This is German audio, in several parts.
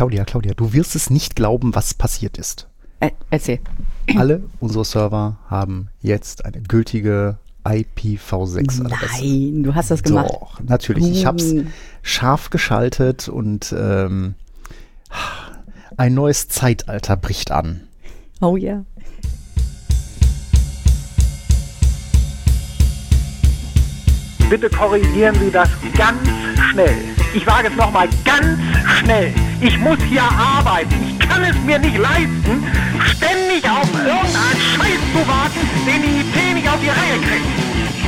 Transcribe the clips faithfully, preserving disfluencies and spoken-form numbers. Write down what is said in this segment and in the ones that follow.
Claudia, Claudia, du wirst es nicht glauben, was passiert ist. Äh, erzähl. Alle unsere Server haben jetzt eine gültige I P v sechs Adresse. Nein, du hast das gemacht. Doch, natürlich. Ich habe es scharf geschaltet und ähm, ein neues Zeitalter bricht an. Oh ja. Bitte korrigieren Sie das ganz schnell. Ich sage es nochmal, ganz schnell. Ich muss hier arbeiten. Ich kann es mir nicht leisten, ständig auf irgendeinen Scheiß zu warten, den die I T nicht auf die Reihe kriegt.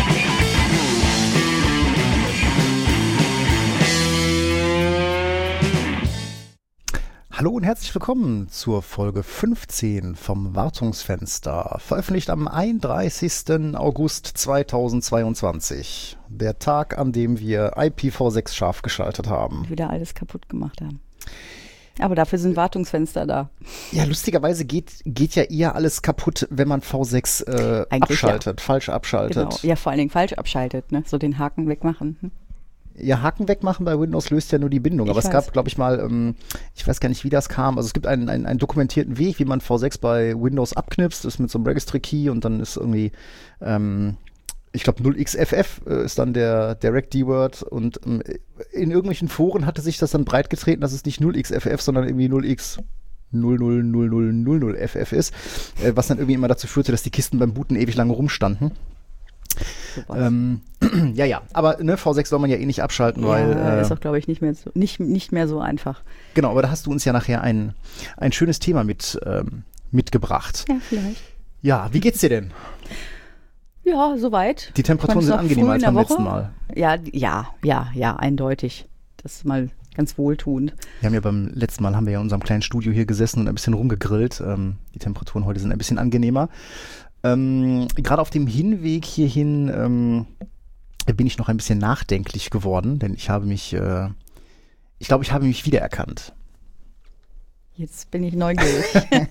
Hallo und herzlich willkommen zur Folge fünfzehn vom Wartungsfenster, veröffentlicht am einunddreißigsten August zweitausendzweiundzwanzig. Der Tag, an dem wir I P v sechs scharf geschaltet haben. Wieder alles kaputt gemacht haben. Aber dafür sind Wartungsfenster da. Ja, lustigerweise geht, geht ja eher alles kaputt, wenn man V sechs äh, abschaltet, ja. falsch abschaltet. Genau. Ja, vor allen Dingen falsch abschaltet, ne? So den Haken wegmachen. Hm? Ja, Haken wegmachen bei Windows löst ja nur die Bindung. Aber ich es weiß. gab, glaube ich mal, ähm, ich weiß gar nicht, wie das kam. Also es gibt einen, einen, einen dokumentierten Weg, wie man V sechs bei Windows abknipst. Das ist mit so einem Registry-Key und dann ist irgendwie, ähm, ich glaube, null x F F äh, ist dann der Direct-D-Word. Und ähm, in irgendwelchen Foren hatte sich das dann breitgetreten, dass es nicht null x F F, sondern irgendwie null x null null null null null null F F ist. Äh, was dann irgendwie immer dazu führte, dass die Kisten beim Booten ewig lange rumstanden. Ähm, ja, ja, aber ne, V sechs soll man ja eh nicht abschalten, ja, weil äh, ist auch, glaube ich, nicht mehr so nicht, nicht mehr so einfach. Genau, aber da hast du uns ja nachher ein, ein schönes Thema mit ähm, mitgebracht. Ja, vielleicht. Ja, wie geht's dir denn? Ja, soweit. Die Temperaturen sind angenehmer als beim Woche. letzten Mal. Ja, ja, ja, ja, eindeutig. Das ist mal ganz wohltuend. Wir haben ja beim letzten Mal haben wir ja in unserem kleinen Studio hier gesessen und ein bisschen rumgegrillt. Ähm, die Temperaturen heute sind ein bisschen angenehmer. Ähm, gerade auf dem Hinweg hierhin ähm, bin ich noch ein bisschen nachdenklich geworden, denn ich habe mich, äh, ich glaube, ich habe mich wiedererkannt. Jetzt bin ich neugierig.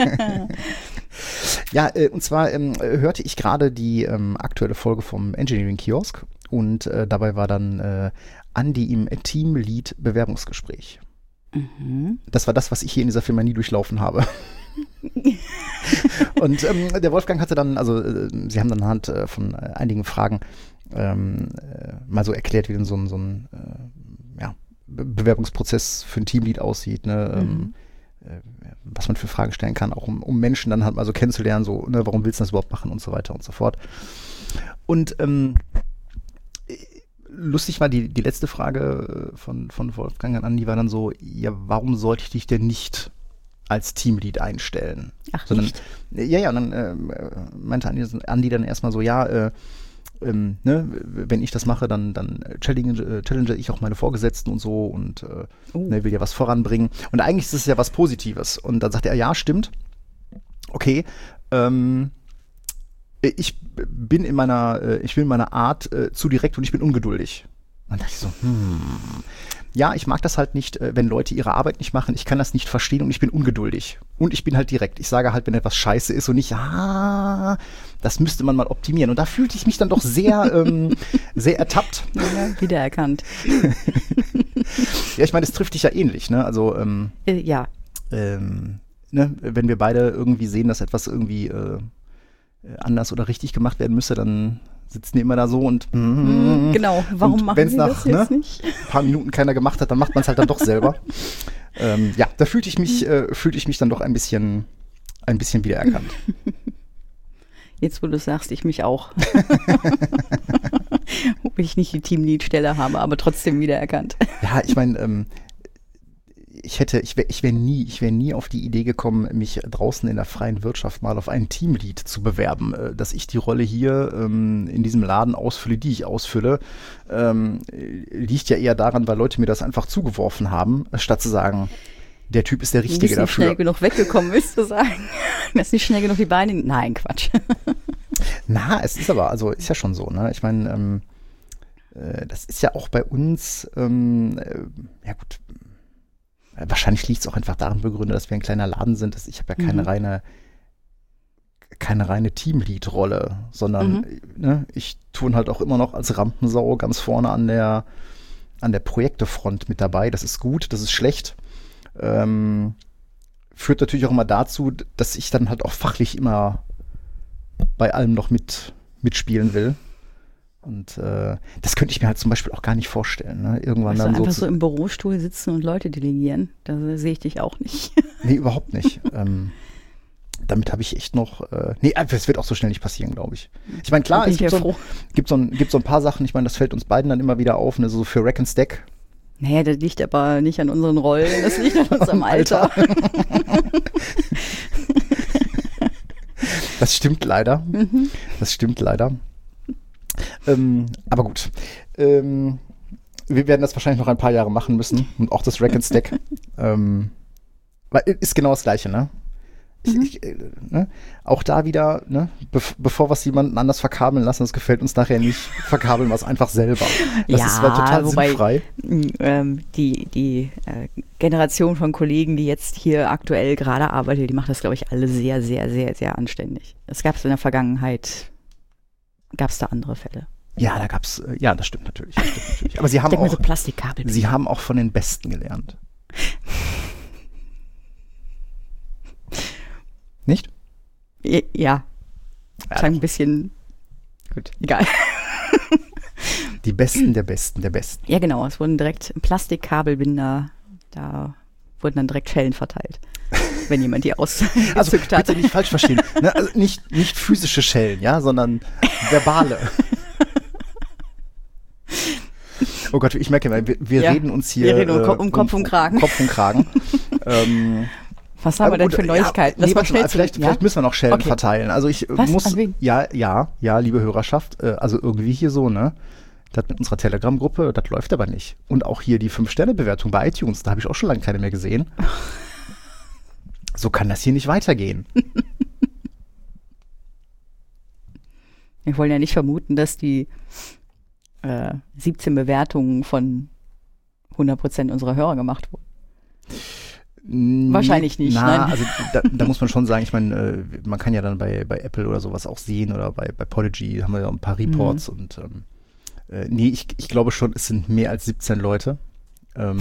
Ja, äh, und zwar ähm, hörte ich gerade die ähm, aktuelle Folge vom Engineering Kiosk und äh, dabei war dann äh, Andi im Teamlead Bewerbungsgespräch. Mhm. Das war das, was ich hier in dieser Firma nie durchlaufen habe. Und ähm, der Wolfgang hatte dann, also äh, sie haben dann anhand äh, von äh, einigen Fragen ähm, äh, mal so erklärt, wie denn so ein, so ein äh, ja, Be- Bewerbungsprozess für ein Teamlead aussieht, ne? Mhm. Ähm, äh, was man für Fragen stellen kann, auch um, um Menschen dann halt mal so kennenzulernen, so, ne, warum willst du das überhaupt machen und so weiter und so fort. Und ähm, lustig war die, die letzte Frage von, von Wolfgang an Andi war dann so, ja, warum sollte ich dich denn nicht als Teamlead einstellen? Ach, so, dann, nicht? Ja, ja, und dann äh, meinte Andi, Andi dann erstmal so, ja, äh, ähm, ne, wenn ich das mache, dann, dann challenge, äh, challenge ich auch meine Vorgesetzten und so und äh, oh. ne, will ja was voranbringen. Und eigentlich ist es ja was Positives. Und dann sagte er, ja, stimmt. Okay, ähm, ich bin in meiner, ich bin in meiner Art äh, zu direkt und ich bin ungeduldig. Und dann dachte ich so, hm, ja, ich mag das halt nicht, wenn Leute ihre Arbeit nicht machen. Ich kann das nicht verstehen und ich bin ungeduldig. Und ich bin halt direkt. Ich sage halt, wenn etwas scheiße ist und nicht, ah, das müsste man mal optimieren. Und da fühlte ich mich dann doch sehr, ähm, sehr ertappt. Ja, wiedererkannt. Ja, ich meine, es trifft dich ja ähnlich, ne? Also, ähm, äh, ja. Ähm, ne? Wenn wir beide irgendwie sehen, dass etwas irgendwie äh, anders oder richtig gemacht werden müsste, dann sitzen die immer da so und mm, genau, warum und machen sie nach, das jetzt ne, nicht? ein paar Minuten keiner gemacht hat, dann macht man es halt dann doch selber. ähm, ja, da fühlte ich mich, äh, fühlte ich mich dann doch ein bisschen, ein bisschen wiedererkannt. Jetzt, wo du sagst, ich mich auch. Ob ich nicht die Teamlead-Stelle habe, aber trotzdem wiedererkannt. Ja, ich meine, ähm, ich hätte, ich wäre ich wär nie, ich wäre nie auf die Idee gekommen, mich draußen in der freien Wirtschaft mal auf einen Teamlead zu bewerben. Äh, dass ich die Rolle hier ähm, in diesem Laden ausfülle, die ich ausfülle, ähm, liegt ja eher daran, weil Leute mir das einfach zugeworfen haben, statt zu sagen, der Typ ist der Richtige dafür. Du bist nicht schnell genug weggekommen, willst du sagen? Du hast nicht schnell genug die Beine... Nein, Quatsch. Na, es ist aber, also ist ja schon so, ne? Ich meine, ähm, äh, das ist ja auch bei uns, ähm, äh, ja gut, wahrscheinlich liegt es auch einfach daran begründet, dass wir ein kleiner Laden sind. Dass ich habe ja keine mhm. reine keine reine Teamlead-Rolle, sondern mhm. ne, ich tue halt auch immer noch als Rampensau ganz vorne an der an der Projektefront mit dabei. Das ist gut, das ist schlecht. Ähm, führt natürlich auch immer dazu, dass ich dann halt auch fachlich immer bei allem noch mit mitspielen will. Und äh, das könnte ich mir halt zum Beispiel auch gar nicht vorstellen. Ne? Irgendwann Weißt dann du, einfach so, so im Bürostuhl sitzen und Leute delegieren, da sehe ich dich auch nicht. Nee, überhaupt nicht. ähm, damit habe ich echt noch, äh, nee, das wird auch so schnell nicht passieren, glaube ich. Ich meine, klar, es gibt so, ein, gibt, so ein, gibt so ein paar Sachen, ich meine, das fällt uns beiden dann immer wieder auf, ne, so für Rack and Stack. Naja, das liegt aber nicht an unseren Rollen, das liegt an unserem Alter. Das stimmt leider. Mhm. Das stimmt leider. Ähm, aber gut. Ähm, wir werden das wahrscheinlich noch ein paar Jahre machen müssen. Und auch das Rack and Stack. ähm, weil ist genau das Gleiche, ne? Ich, mhm. ich, äh, ne? Auch da wieder, ne? Be- bevor wir es jemanden anders verkabeln lassen, das gefällt uns nachher nicht, verkabeln wir es einfach selber. Das ja, ist zwar total wobei, sinnfrei. Ähm, die die äh, Generation von Kollegen, die jetzt hier aktuell gerade arbeitet, die macht das, glaube ich, alle sehr, sehr, sehr, sehr anständig. Es gab es in der Vergangenheit, gab es da andere Fälle. Ja, da gab's, äh, ja, das stimmt natürlich. Das stimmt natürlich. Aber sie haben auch, so Plastikkabel. Sie haben auch von den Besten gelernt. Nicht? Ja. Ja, klang ein bisschen, gut, egal. Die Besten der Besten der Besten. Ja, genau. Es wurden direkt Plastikkabelbinder, da wurden dann direkt Schellen verteilt, wenn jemand die ausgezückt also, hat. Bitte nicht falsch verstehen. Ne? Also nicht, nicht physische Schellen, ja, sondern verbale. Oh Gott, ich merke mal, wir, wir ja, reden uns hier wir reden um, äh, um Kopf und Kragen. Kopf und Kragen. ähm, Was haben wir denn für Neuigkeiten? Ja, nee, mal, vielleicht, vielleicht, ja? vielleicht müssen wir noch Schellen okay. verteilen. Also ich Was? muss, ja, ja, ja, liebe Hörerschaft, äh, also irgendwie hier so, ne? Das mit unserer Telegram-Gruppe, das läuft aber nicht. Und auch hier die fünf-Sterne-Bewertung bei iTunes, da habe ich auch schon lange keine mehr gesehen. So kann das hier nicht weitergehen. Wir wollen ja nicht vermuten, dass die äh, siebzehn Bewertungen von hundert Prozent unserer Hörer gemacht wurden. Wahrscheinlich nicht. Na, nein. also da, da muss man schon sagen, ich meine, äh, man kann ja dann bei, bei Apple oder sowas auch sehen oder bei, bei Podigy haben wir ja ein paar Reports mhm. und ähm, äh, nee, ich, ich glaube schon, es sind mehr als siebzehn Leute. Ähm,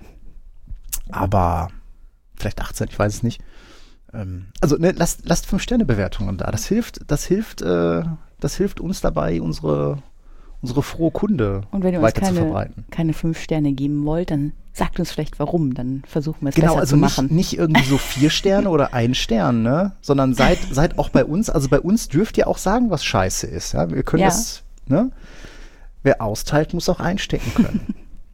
aber vielleicht achtzehn, ich weiß es nicht. Ähm, also ne, lasst, lasst fünf-Sterne-Bewertungen da. Das hilft, das hilft, äh, das hilft uns dabei, unsere unsere frohe Kunde und wenn ihr weiter uns keine, zu verbreiten. keine fünf Sterne geben wollt, dann sagt uns vielleicht warum, dann versuchen wir es genau, besser also zu machen. Genau, also nicht irgendwie so vier Sterne oder ein Stern, ne? Sondern seid, seid auch bei uns, also bei uns dürft ihr auch sagen, was scheiße ist. Ja? Wir können ja. das, ne? Wer austeilt, muss auch einstecken können.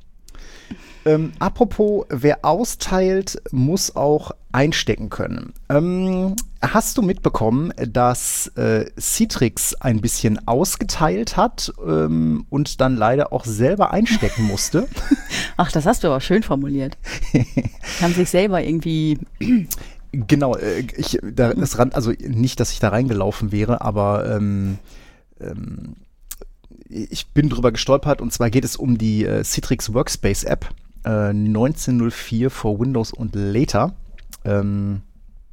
ähm, apropos, wer austeilt, muss auch einstecken können. Ähm, hast du mitbekommen, dass äh, Citrix ein bisschen ausgeteilt hat ähm, und dann leider auch selber einstecken musste? Ach, das hast du aber schön formuliert. Haben sich selber irgendwie... Genau, äh, ich, da, das ran, also nicht, dass ich da reingelaufen wäre, aber ähm, ähm, ich bin drüber gestolpert und zwar geht es um die äh, Citrix Workspace App äh, neunzehn null vier for Windows und Later. Ähm,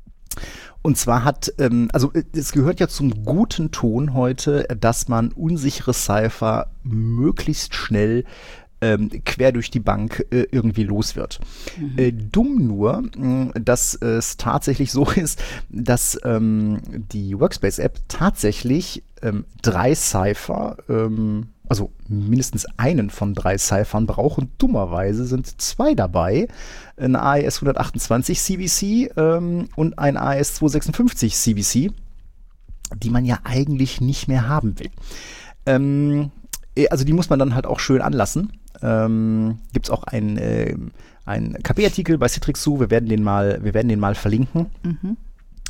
und zwar hat, ähm, also es gehört ja zum guten Ton heute, dass man unsichere Cipher möglichst schnell ähm, quer durch die Bank äh, irgendwie los wird. Mhm. Äh, dumm nur, mh, dass es tatsächlich so ist, dass ähm, die Workspace-App tatsächlich ähm, drei Cipher, ähm, also mindestens einen von drei Ciphern braucht und dummerweise sind zwei dabei. Ein A E S hundertachtundzwanzig C V C ähm, und ein A E S zweihundertsechsundfünfzig C V C, die man ja eigentlich nicht mehr haben will. Ähm, also die muss man dann halt auch schön anlassen. Ähm, gibt es auch einen äh, ein K P-Artikel bei Citrix zu, wir werden den mal, wir werden den mal verlinken. Mhm.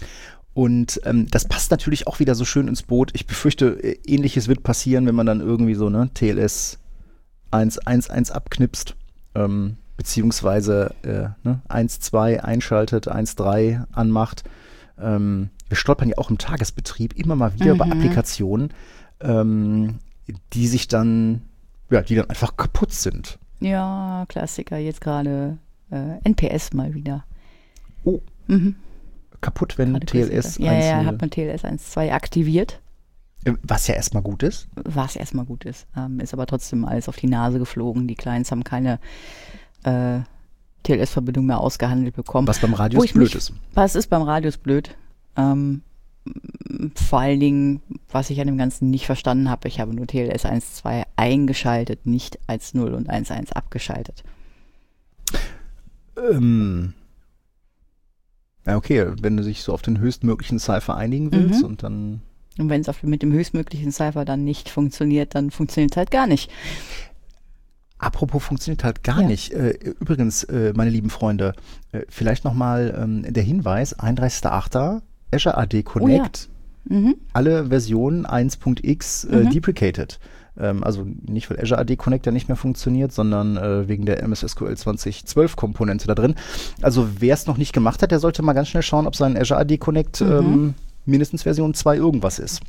Und ähm, das passt natürlich auch wieder so schön ins Boot. Ich befürchte, äh, Ähnliches wird passieren, wenn man dann irgendwie so ne T L S eins Punkt eins Punkt eins abknipst, ähm, beziehungsweise äh, ne, eins Punkt zwei einschaltet, eins Punkt drei anmacht. Ähm, wir stolpern ja auch im Tagesbetrieb immer mal wieder mhm. bei Applikationen, ähm, die sich dann, ja, die dann einfach kaputt sind. Ja, Klassiker, jetzt gerade äh, N P S mal wieder. Oh. Mhm. Kaputt, wenn Gerade T L S ja, ja, hat man T L S eins Punkt zwei aktiviert. Was ja erstmal gut ist. Was erstmal gut ist. Ähm, ist aber trotzdem alles auf die Nase geflogen. Die Clients haben keine äh, T L S-Verbindung mehr ausgehandelt bekommen. Was beim Radius blöd ist. Was ist beim Radius blöd? Ähm, vor allen Dingen, was ich an dem Ganzen nicht verstanden habe, ich habe nur T L S eins Punkt zwei eingeschaltet, nicht als null und eins Punkt eins abgeschaltet. Ähm, ja, okay, wenn du dich so auf den höchstmöglichen Cipher einigen willst, mhm. und dann... Und wenn es mit dem höchstmöglichen Cipher dann nicht funktioniert, dann funktioniert es halt gar nicht. Apropos funktioniert halt gar ja. nicht. Äh, übrigens, äh, meine lieben Freunde, äh, vielleicht nochmal ähm, der Hinweis, einunddreißigster achter Azure A D Connect, oh ja. mhm. alle Versionen eins Punkt x äh, mhm. deprecated. Ähm, also nicht, weil Azure A D Connect ja nicht mehr funktioniert, sondern äh, wegen der M S S Q L zwanzig zwölf Komponente da drin. Also wer es noch nicht gemacht hat, der sollte mal ganz schnell schauen, ob sein Azure A D Connect mhm. ähm, mindestens Version zwei irgendwas ist.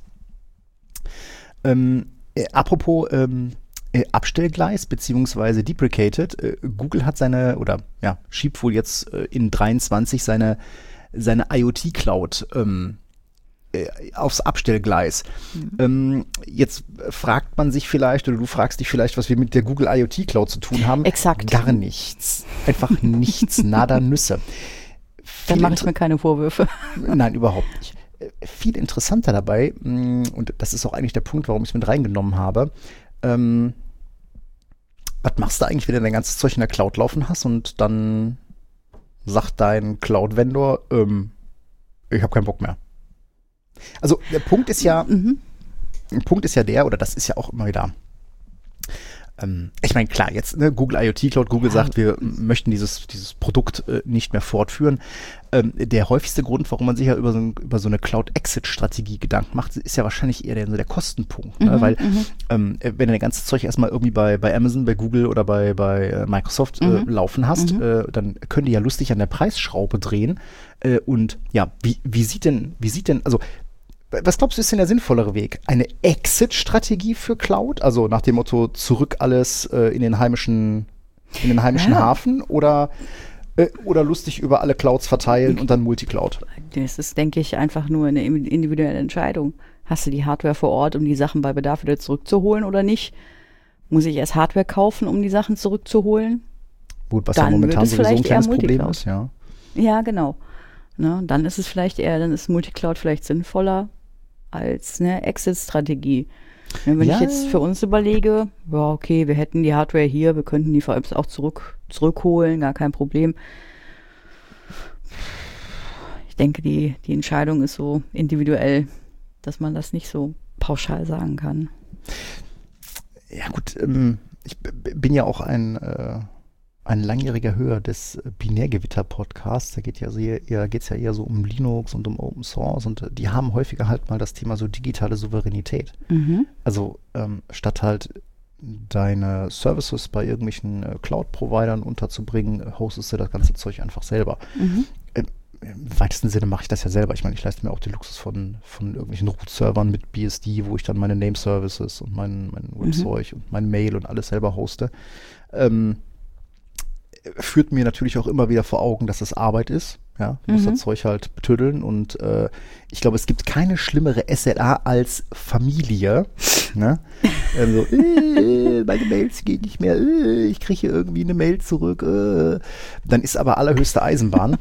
Ähm, äh, apropos ähm, äh, Abstellgleis beziehungsweise deprecated, äh, Google hat seine, oder ja, schiebt wohl jetzt äh, in dreiundzwanzig seine, seine IoT-Cloud ähm, äh, aufs Abstellgleis. Mhm. Ähm, jetzt fragt man sich vielleicht, oder du fragst dich vielleicht, was wir mit der Google IoT-Cloud zu tun haben. Exakt. Gar nichts. Einfach nichts, nada Nüsse. Dann mache ich mir keine Vorwürfe. Nein, überhaupt nicht. Viel interessanter dabei, und das ist auch eigentlich der Punkt, warum ich es mit reingenommen habe, ähm, was machst du eigentlich, wenn du dein ganzes Zeug in der Cloud laufen hast und dann sagt dein Cloud-Vendor, ähm, ich habe keinen Bock mehr. Also der Punkt ist ja, mhm. der Punkt ist ja der, oder das ist ja auch immer wieder, ähm, ich meine, klar, jetzt ne, Google IoT Cloud, Google ja. sagt, wir möchten dieses, dieses Produkt äh, nicht mehr fortführen. Ähm, der häufigste Grund, warum man sich ja über so, über so eine Cloud-Exit-Strategie Gedanken macht, ist ja wahrscheinlich eher der, so der Kostenpunkt. Ne? Mhm, weil mhm. ähm, wenn du das ganze Zeug erstmal irgendwie bei, bei Amazon, bei Google oder bei, bei äh, Microsoft mhm. äh, laufen hast, mhm. äh, dann können die ja lustig an der Preisschraube drehen. Äh, und ja, wie, wie sieht denn, wie sieht denn, also was glaubst du, ist denn der sinnvollere Weg? Eine Exit-Strategie für Cloud? Also nach dem Motto, zurück alles äh, in den heimischen, in den heimischen ja. Hafen? Oder, äh, oder lustig über alle Clouds verteilen und dann Multicloud? Das ist, denke ich, einfach nur eine individuelle Entscheidung. Hast du die Hardware vor Ort, um die Sachen bei Bedarf wieder zurückzuholen oder nicht? Muss ich erst Hardware kaufen, um die Sachen zurückzuholen? Gut, was dann ja momentan sowieso ein kleines Problem ist, ja. Ja, genau. Ne, dann ist es vielleicht eher, dann ist Multicloud vielleicht sinnvoller als eine Exit-Strategie. Wenn ja. ich jetzt für uns überlege, ja, okay, wir hätten die Hardware hier, wir könnten die V Ms auch zurück, zurückholen, gar kein Problem. Ich denke, die, die Entscheidung ist so individuell, dass man das nicht so pauschal sagen kann. Ja gut, ähm, ich b- bin ja auch ein äh ein langjähriger Hörer des Binärgewitter-Podcasts. Da geht ja eher, geht's ja eher so um Linux und um Open Source und die haben häufiger halt mal das Thema so digitale Souveränität. Mhm. Also ähm, statt halt deine Services bei irgendwelchen äh, Cloud-Providern unterzubringen, hostest du das ganze Zeug einfach selber. Mhm. Im, Im weitesten Sinne mache ich das ja selber. Ich meine, ich leiste mir auch den Luxus von, von irgendwelchen Root-Servern mit B S D, wo ich dann meine Name-Services und mein, mein Webzeug mhm. und mein Mail und alles selber hoste. Ähm, führt mir natürlich auch immer wieder vor Augen, dass es Arbeit ist. Ja, du musst mhm. das Zeug halt betüddeln und äh, ich glaube, es gibt keine schlimmere S L A als Familie. Ne? ähm, so, äh, meine Mails gehen nicht mehr, äh, ich kriege hier irgendwie eine Mail zurück. Äh. Dann ist aber allerhöchste Eisenbahn.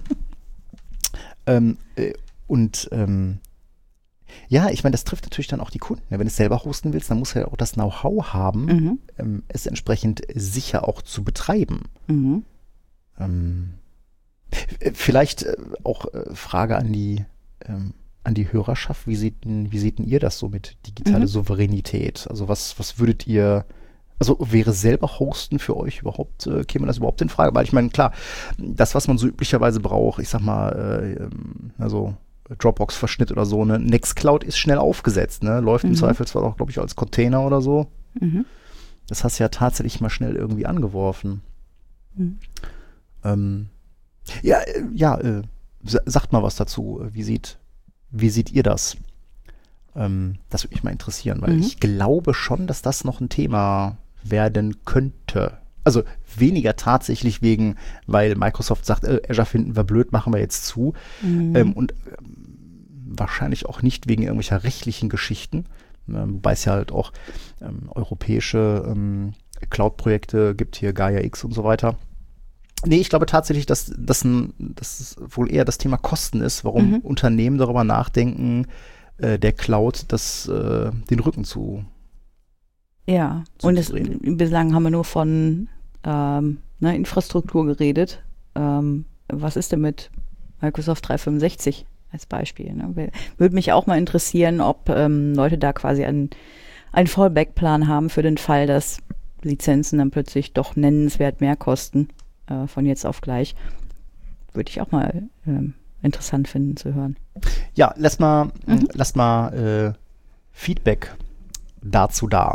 ähm, äh, und ähm, ja, ich meine, das trifft natürlich dann auch die Kunden. Wenn du es selber hosten willst, dann musst du ja auch das Know-how haben, mhm. ähm, es entsprechend sicher auch zu betreiben. Mhm. Ähm, vielleicht äh, auch äh, Frage an die, ähm, an die Hörerschaft. Wie seht, denn, wie seht denn ihr das so mit digitaler mhm. Souveränität? Also was, was würdet ihr, also wäre selber Hosten für euch überhaupt, äh, käme das überhaupt in Frage? Weil ich meine, klar, das, was man so üblicherweise braucht, ich sag mal, äh, ähm, also Dropbox-Verschnitt oder so, ne? Nextcloud ist schnell aufgesetzt, ne? Läuft mhm. im Zweifelsfall auch, glaube ich, als Container oder so. Mhm. Das hast du ja tatsächlich mal schnell irgendwie angeworfen. Mhm. Ähm, ja, äh, ja, äh, s- sagt mal was dazu. Wie sieht, wie seht ihr das? Ähm, das würde mich mal interessieren, weil mhm. ich glaube schon, dass das noch ein Thema werden könnte. Also weniger tatsächlich wegen, weil Microsoft sagt, äh, Azure finden wir blöd, machen wir jetzt zu. Mhm. Ähm, und ähm, wahrscheinlich auch nicht wegen irgendwelcher rechtlichen Geschichten. Ähm, wobei es ja halt auch ähm, europäische ähm, Cloud-Projekte gibt, hier Gaia X und so weiter. Nee, ich glaube tatsächlich, dass das dass wohl eher das Thema Kosten ist, warum Mhm. Unternehmen darüber nachdenken, äh, der Cloud das, äh, den Rücken zu. Ja, Zu und es, drehen. bislang haben wir nur von ähm, ne, Infrastruktur geredet. Ähm, was ist denn mit Microsoft dreihundertfünfundsechzig als Beispiel? Ne? Würde mich auch mal interessieren, ob ähm, Leute da quasi einen, einen Fallback-Plan haben für den Fall, dass Lizenzen dann plötzlich doch nennenswert mehr kosten, äh, von jetzt auf gleich. Würde ich auch mal ähm, interessant finden zu hören. Ja, lass mal, Mhm. lass mal äh, Feedback dazu da.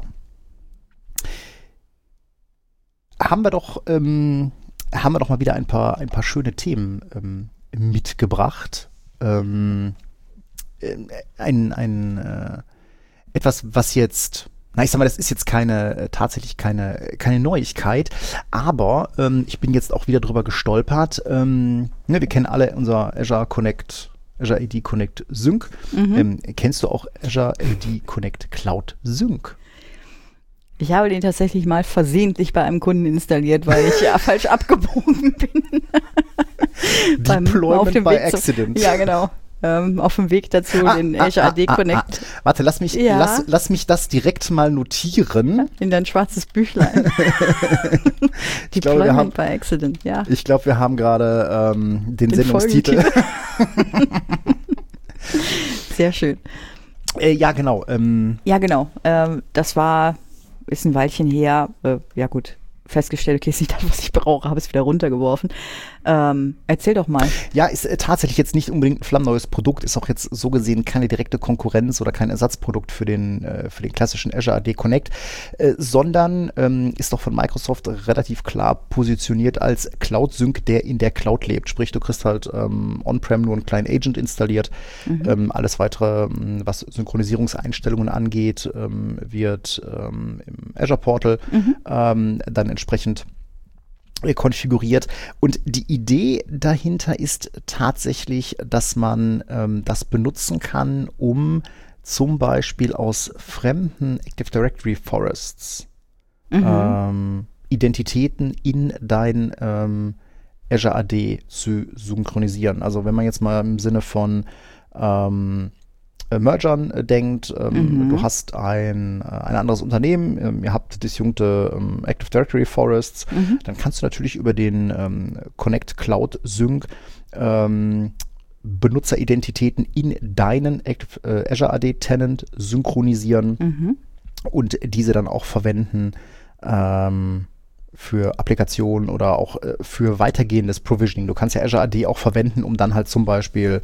Haben wir doch, ähm, haben wir doch mal wieder ein paar, ein paar schöne Themen ähm, mitgebracht. Ähm, äh, ein, ein äh, etwas, was jetzt, na ich sag mal, das ist jetzt keine, äh, tatsächlich keine, keine Neuigkeit, aber ähm, ich bin jetzt auch wieder drüber gestolpert. Ähm, ne, wir kennen alle unser Azure Connect, Azure A D Connect Sync. Mhm. Ähm, kennst du auch Azure A D Connect Cloud Sync? Ich habe den tatsächlich mal versehentlich bei einem Kunden installiert, weil ich ja falsch abgebogen bin. Beim- Deployment auf dem by Weg zum- accident. Ja, genau. Ähm, auf dem Weg dazu, Ah, den ah, Azure A D ah, ah, Connect ah. Warte, lass mich, Ja. lass, lass mich das direkt mal notieren. in dein schwarzes Büchlein. Ich glaube, wir haben, Deployment by Accident, ja. ich glaube, wir haben gerade ähm, den, Den Sendungstitel. Sehr schön. äh, ja, genau. Ähm, Ja, genau. Ähm, das war, ist ein Weilchen her. Äh, ja gut, festgestellt, okay, ist nicht das, was ich brauche, habe es wieder runtergeworfen. Ähm, erzähl doch mal. Ja, ist äh, tatsächlich jetzt nicht unbedingt ein flammneues Produkt, ist auch jetzt so gesehen keine direkte Konkurrenz oder kein Ersatzprodukt für den, äh, für den klassischen Azure A D Connect, äh, sondern ähm, ist doch von Microsoft relativ klar positioniert als Cloud-Sync, der in der Cloud lebt. Sprich, du kriegst halt ähm, on-prem nur einen kleinen Agent installiert. Mhm. Ähm, alles weitere, ähm, was Synchronisierungseinstellungen angeht, ähm, wird ähm, im Azure Portal Mhm. ähm, dann entsprechend konfiguriert. Und die Idee dahinter ist tatsächlich, dass man ähm, das benutzen kann, um zum Beispiel aus fremden Active Directory Forests Mhm. ähm, Identitäten in dein ähm, Azure A D zu synchronisieren. Also wenn man jetzt mal im Sinne von ähm, äh, Mergern äh, denkt, ähm, Mhm. du hast ein, äh, ein anderes Unternehmen, ähm, ihr habt disjunkte ähm, Active Directory Forests, Mhm. dann kannst du natürlich über den ähm, Connect Cloud Sync ähm, Benutzeridentitäten in deinen Active, äh, Azure A D Tenant synchronisieren Mhm. und diese dann auch verwenden ähm, für Applikationen oder auch äh, für weitergehendes Provisioning. Du kannst ja Azure A D auch verwenden, um dann halt zum Beispiel,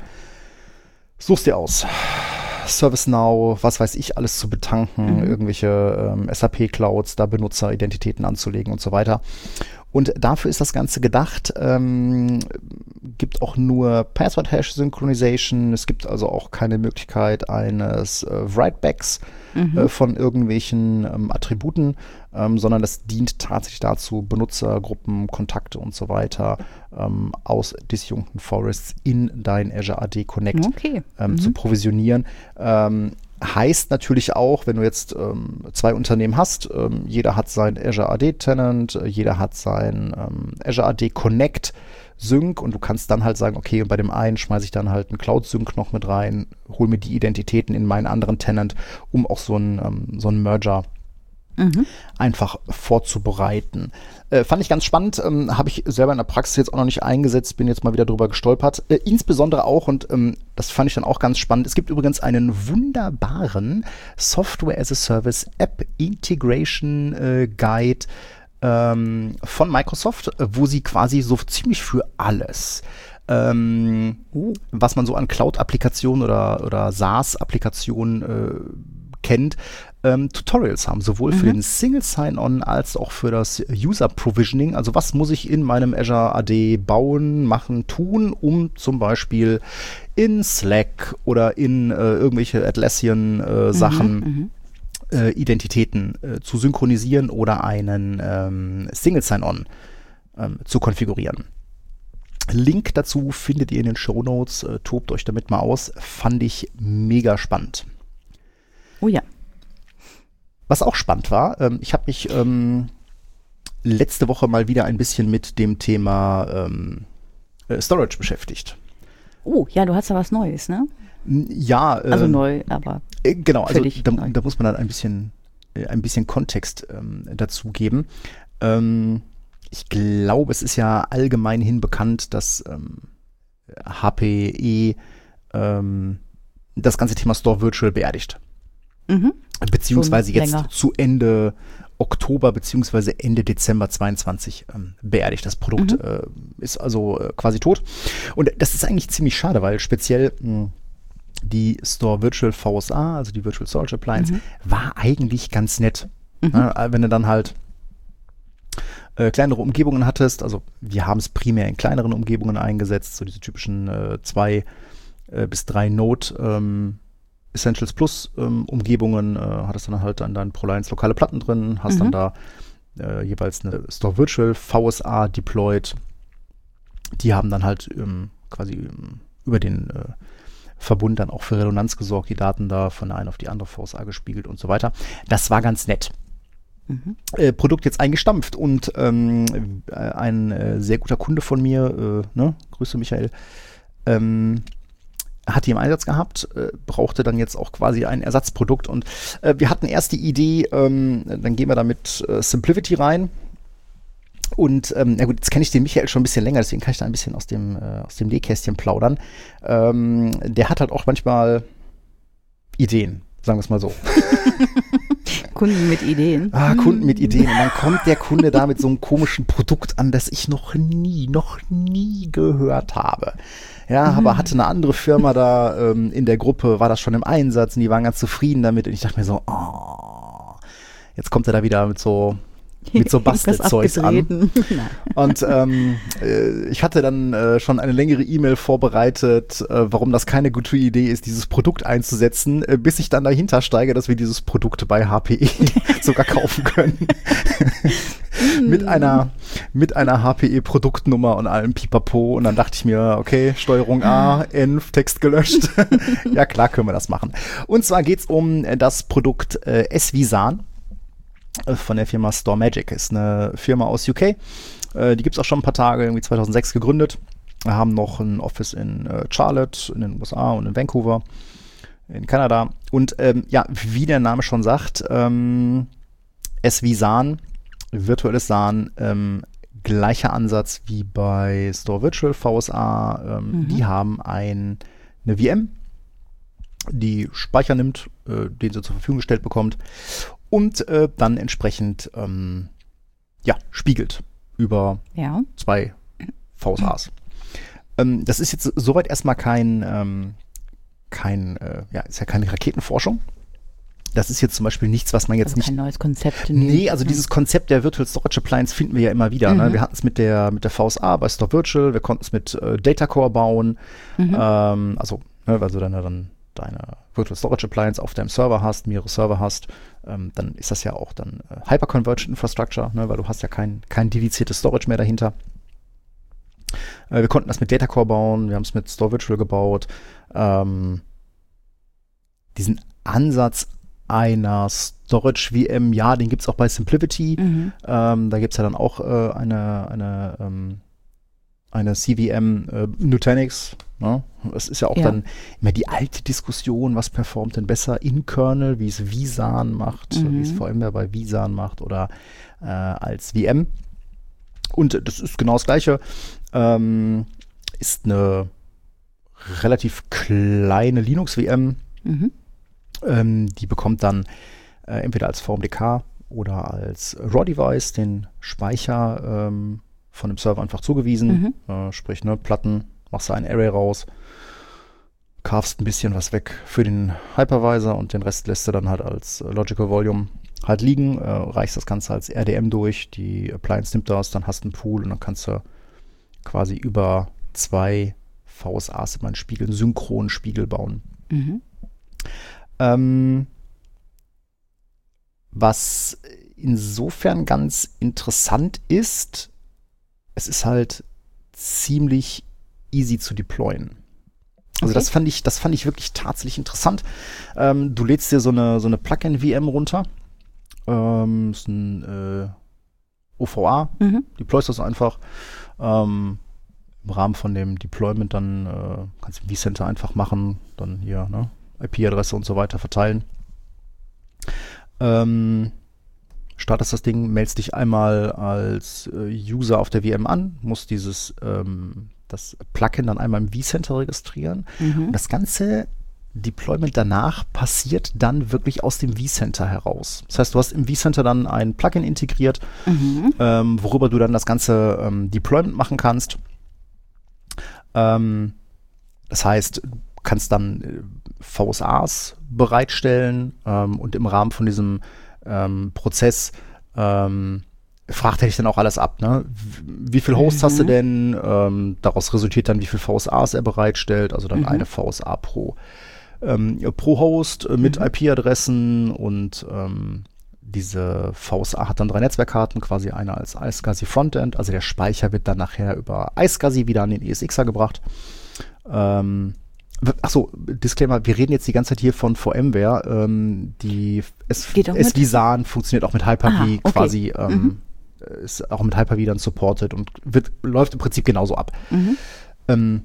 suchst dir aus, ServiceNow, was weiß ich, alles zu betanken, Mhm. irgendwelche ähm, S A P-Clouds, da Benutzeridentitäten anzulegen und so weiter. Und dafür ist das Ganze gedacht. Ähm, gibt auch nur Password-Hash-Synchronization. Es gibt also auch keine Möglichkeit eines äh, Writebacks Mhm. äh, von irgendwelchen ähm, Attributen, ähm, sondern das dient tatsächlich dazu, Benutzergruppen, Kontakte und so weiter ähm, aus disjunkten Forests in dein Azure A D Connect Okay. ähm, Mhm. zu provisionieren. Ähm, heißt natürlich auch, wenn du jetzt ähm, zwei Unternehmen hast, ähm, jeder hat sein Azure A D Tenant, äh, jeder hat sein ähm, Azure A D Connect Sync und du kannst dann halt sagen, okay, bei dem einen schmeiße ich dann halt einen Cloud Sync noch mit rein, hol mir die Identitäten in meinen anderen Tenant, um auch so einen ähm, so einen Merger Mhm. einfach vorzubereiten. Äh, fand ich ganz spannend, ähm, habe ich selber in der Praxis jetzt auch noch nicht eingesetzt, bin jetzt mal wieder drüber gestolpert. Äh, insbesondere auch, und ähm, das fand ich dann auch ganz spannend, es gibt übrigens einen wunderbaren Software as a Service App Integration äh, Guide ähm, von Microsoft, äh, wo sie quasi so ziemlich für alles ähm, Oh. was man so an Cloud-Applikationen oder, oder SaaS-Applikationen äh, kennt, ähm, Tutorials haben, sowohl für Mhm. den Single Sign-On als auch für das User Provisioning. Also was muss ich in meinem Azure A D bauen, machen, tun, um zum Beispiel in Slack oder in äh, irgendwelche Atlassian-Sachen Mhm. äh, Identitäten äh, zu synchronisieren oder einen ähm, Single Sign-On ähm, zu konfigurieren. Link dazu findet ihr in den Shownotes. Äh, tobt euch damit mal aus. Fand ich mega spannend. Oh ja. Was auch spannend war, ähm, ich habe mich ähm, letzte Woche mal wieder ein bisschen mit dem Thema ähm, äh, Storage beschäftigt. Oh, ja, du hast ja was Neues, ne? Ja. Äh, also neu, aber äh, genau, also da, neu. da muss man dann ein bisschen, äh, ein bisschen Kontext ähm, dazu geben. Ähm, ich glaube, es ist ja allgemeinhin bekannt, dass ähm, H P E ähm, das ganze Thema Store Virtual beerdigt. Mhm. Beziehungsweise jetzt länger. zu Ende Oktober beziehungsweise Ende Dezember zweiundzwanzig ähm, beerdigt. Das Produkt Mhm. äh, ist also äh, quasi tot. Und das ist eigentlich ziemlich schade, weil speziell mh, die Store Virtual V S A, also die Virtual Storage Appliance, Mhm. war eigentlich ganz nett. Mhm. Ja, wenn du dann halt äh, kleinere Umgebungen hattest, also wir haben es primär in kleineren Umgebungen eingesetzt, so diese typischen äh, zwei äh, bis drei Node ähm, Essentials Plus ähm, Umgebungen, äh, hattest dann halt an deinen ProLines lokale Platten drin, hast Mhm. dann da äh, jeweils eine Store Virtual V S A deployed. Die haben dann halt ähm, quasi ähm, über den äh, Verbund dann auch für Redundanz gesorgt, die Daten da von der einen auf die andere V S A gespiegelt und so weiter. Das war ganz nett. Mhm. Äh, Produkt jetzt eingestampft und ähm, äh, ein äh, sehr guter Kunde von mir, äh, ne, Grüße Michael, ähm, hat die im Einsatz gehabt, äh, brauchte dann jetzt auch quasi ein Ersatzprodukt und äh, wir hatten erst die Idee, ähm, dann gehen wir da mit äh, Simplivity rein und ähm, na gut, jetzt kenne ich den Michael schon ein bisschen länger, deswegen kann ich da ein bisschen aus dem, äh, aus dem Nähkästchen plaudern. Ähm, der hat halt auch manchmal Ideen, sagen wir es mal so. Kunden mit Ideen. Ah, Kunden mit Ideen. Und dann kommt der Kunde da mit so einem komischen Produkt an, das ich noch nie, noch nie gehört habe. Ja, aber hatte eine andere Firma da ähm, in der Gruppe, war das schon im Einsatz und die waren ganz zufrieden damit. Und ich dachte mir so, oh, jetzt kommt er da wieder mit so mit so Bastelzeugs an. Und ähm, äh, ich hatte dann äh, schon eine längere E-Mail vorbereitet, äh, warum das keine gute Idee ist, dieses Produkt einzusetzen, äh, bis ich dann dahinter steige, dass wir dieses Produkt bei H P E sogar kaufen können. mit einer mit einer H P E-Produktnummer und allem Pipapo. Und dann dachte ich mir, okay, Steuerung A, Env, Text gelöscht. Ja, klar können wir das machen. Und zwar geht's um das Produkt äh, S wie Sahn von der Firma StoreMagic. Ist eine Firma aus U K. Äh, die gibt es auch schon ein paar Tage, irgendwie zweitausendsechs gegründet. Wir haben noch ein Office in äh, Charlotte, in den U S A und in Vancouver, in Kanada. Und ähm, ja, wie der Name schon sagt, ähm, S wie Sahn, virtuelles Sahn, ähm, gleicher Ansatz wie bei Store Virtual V S A. Ähm, mhm. Die haben ein, eine V M, die Speicher nimmt, äh, den sie zur Verfügung gestellt bekommt und äh, dann entsprechend ähm, ja, spiegelt über ja. zwei V S As. Ähm, das ist jetzt soweit erstmal kein, ähm, kein äh, ja, ist ja keine Raketenforschung. Das ist jetzt zum Beispiel nichts, was man jetzt also nicht... kein neues Konzept. Nee, also dieses Konzept der Virtual Storage Appliance finden wir ja immer wieder. Mhm. Ne? Wir hatten es mit der, mit der V S A bei Store Virtual, wir konnten es mit äh, Data Core bauen. Mhm. Ähm, also, ne, weil du dann, dann deine Virtual Storage Appliance auf deinem Server hast, mehrere Server hast, ähm, dann ist das ja auch dann äh, Hyper-Converged Infrastructure, ne, weil du hast ja kein, kein dediziertes Storage mehr dahinter. Äh, wir konnten das mit Data Core bauen, wir haben es mit Store Virtual gebaut. Ähm, diesen Ansatz einer Storage-V M, ja, den gibt es auch bei Simplivity. Mhm. Ähm, da gibt es ja dann auch äh, eine, eine, ähm, eine C V M äh, Nutanix. Ne? Das ist ja auch ja. dann immer die alte Diskussion, was performt denn besser in Kernel, wie es vSAN macht, mhm. wie es VMware bei vSAN macht oder äh, als V M. Und das ist genau das Gleiche. Ähm, ist eine relativ kleine Linux-V M. Mhm. Ähm, die bekommt dann äh, entweder als V M D K oder als RAW-Device den Speicher ähm, von dem Server einfach zugewiesen. Mhm. Äh, sprich, ne, Platten, machst du ein Array raus, carvest ein bisschen was weg für den Hypervisor und den Rest lässt du dann halt als Logical Volume halt liegen, äh, reichst das Ganze als R D M durch, die Appliance nimmt das, dann hast du einen Pool und dann kannst du quasi über zwei V S As immer einen Spiegel, einen synchronen Spiegel bauen. Mhm. Ähm, was insofern ganz interessant ist, es ist halt ziemlich easy zu deployen. Also okay. das fand ich, das fand ich wirklich tatsächlich interessant. Ähm, du lädst dir so eine, so eine Plugin-V M runter. Ähm, ist ein äh, O V A, Mhm. deployst das einfach. Ähm, Im Rahmen von dem Deployment dann äh, kannst du vCenter einfach machen, dann hier ne, I P-Adresse und so weiter verteilen. Ähm, startest das Ding, meldest dich einmal als äh, User auf der V M an, musst dieses ähm, das Plugin dann einmal im vCenter registrieren. Mhm. Und das ganze Deployment danach passiert dann wirklich aus dem vCenter heraus. Das heißt, du hast im vCenter dann ein Plugin integriert, Mhm. ähm, worüber du dann das ganze ähm, Deployment machen kannst. Ähm, das heißt, du kannst dann äh, V S As bereitstellen ähm, und im Rahmen von diesem ähm, Prozess ähm, fragt er dich dann auch alles ab. Ne? Wie viel Hosts Mhm. hast du denn? Ähm, daraus resultiert dann, wie viel V S As er bereitstellt, also dann Mhm. eine V S A pro, ähm, pro Host äh, mit Mhm. I P-Adressen und ähm, diese V S A hat dann drei Netzwerkkarten, quasi eine als iSCSI Frontend, also der Speicher wird dann nachher über iSCSI wieder an den E S Xer gebracht. Ähm, Achso, Disclaimer, wir reden jetzt die ganze Zeit hier von VMware. Ähm, die S- Geht auch mit? S D S A N funktioniert auch mit Hyper-V Aha, okay. quasi, ähm, Mhm. ist auch mit Hyper-V dann supported und wird, läuft im Prinzip genauso ab. Mhm. Ähm,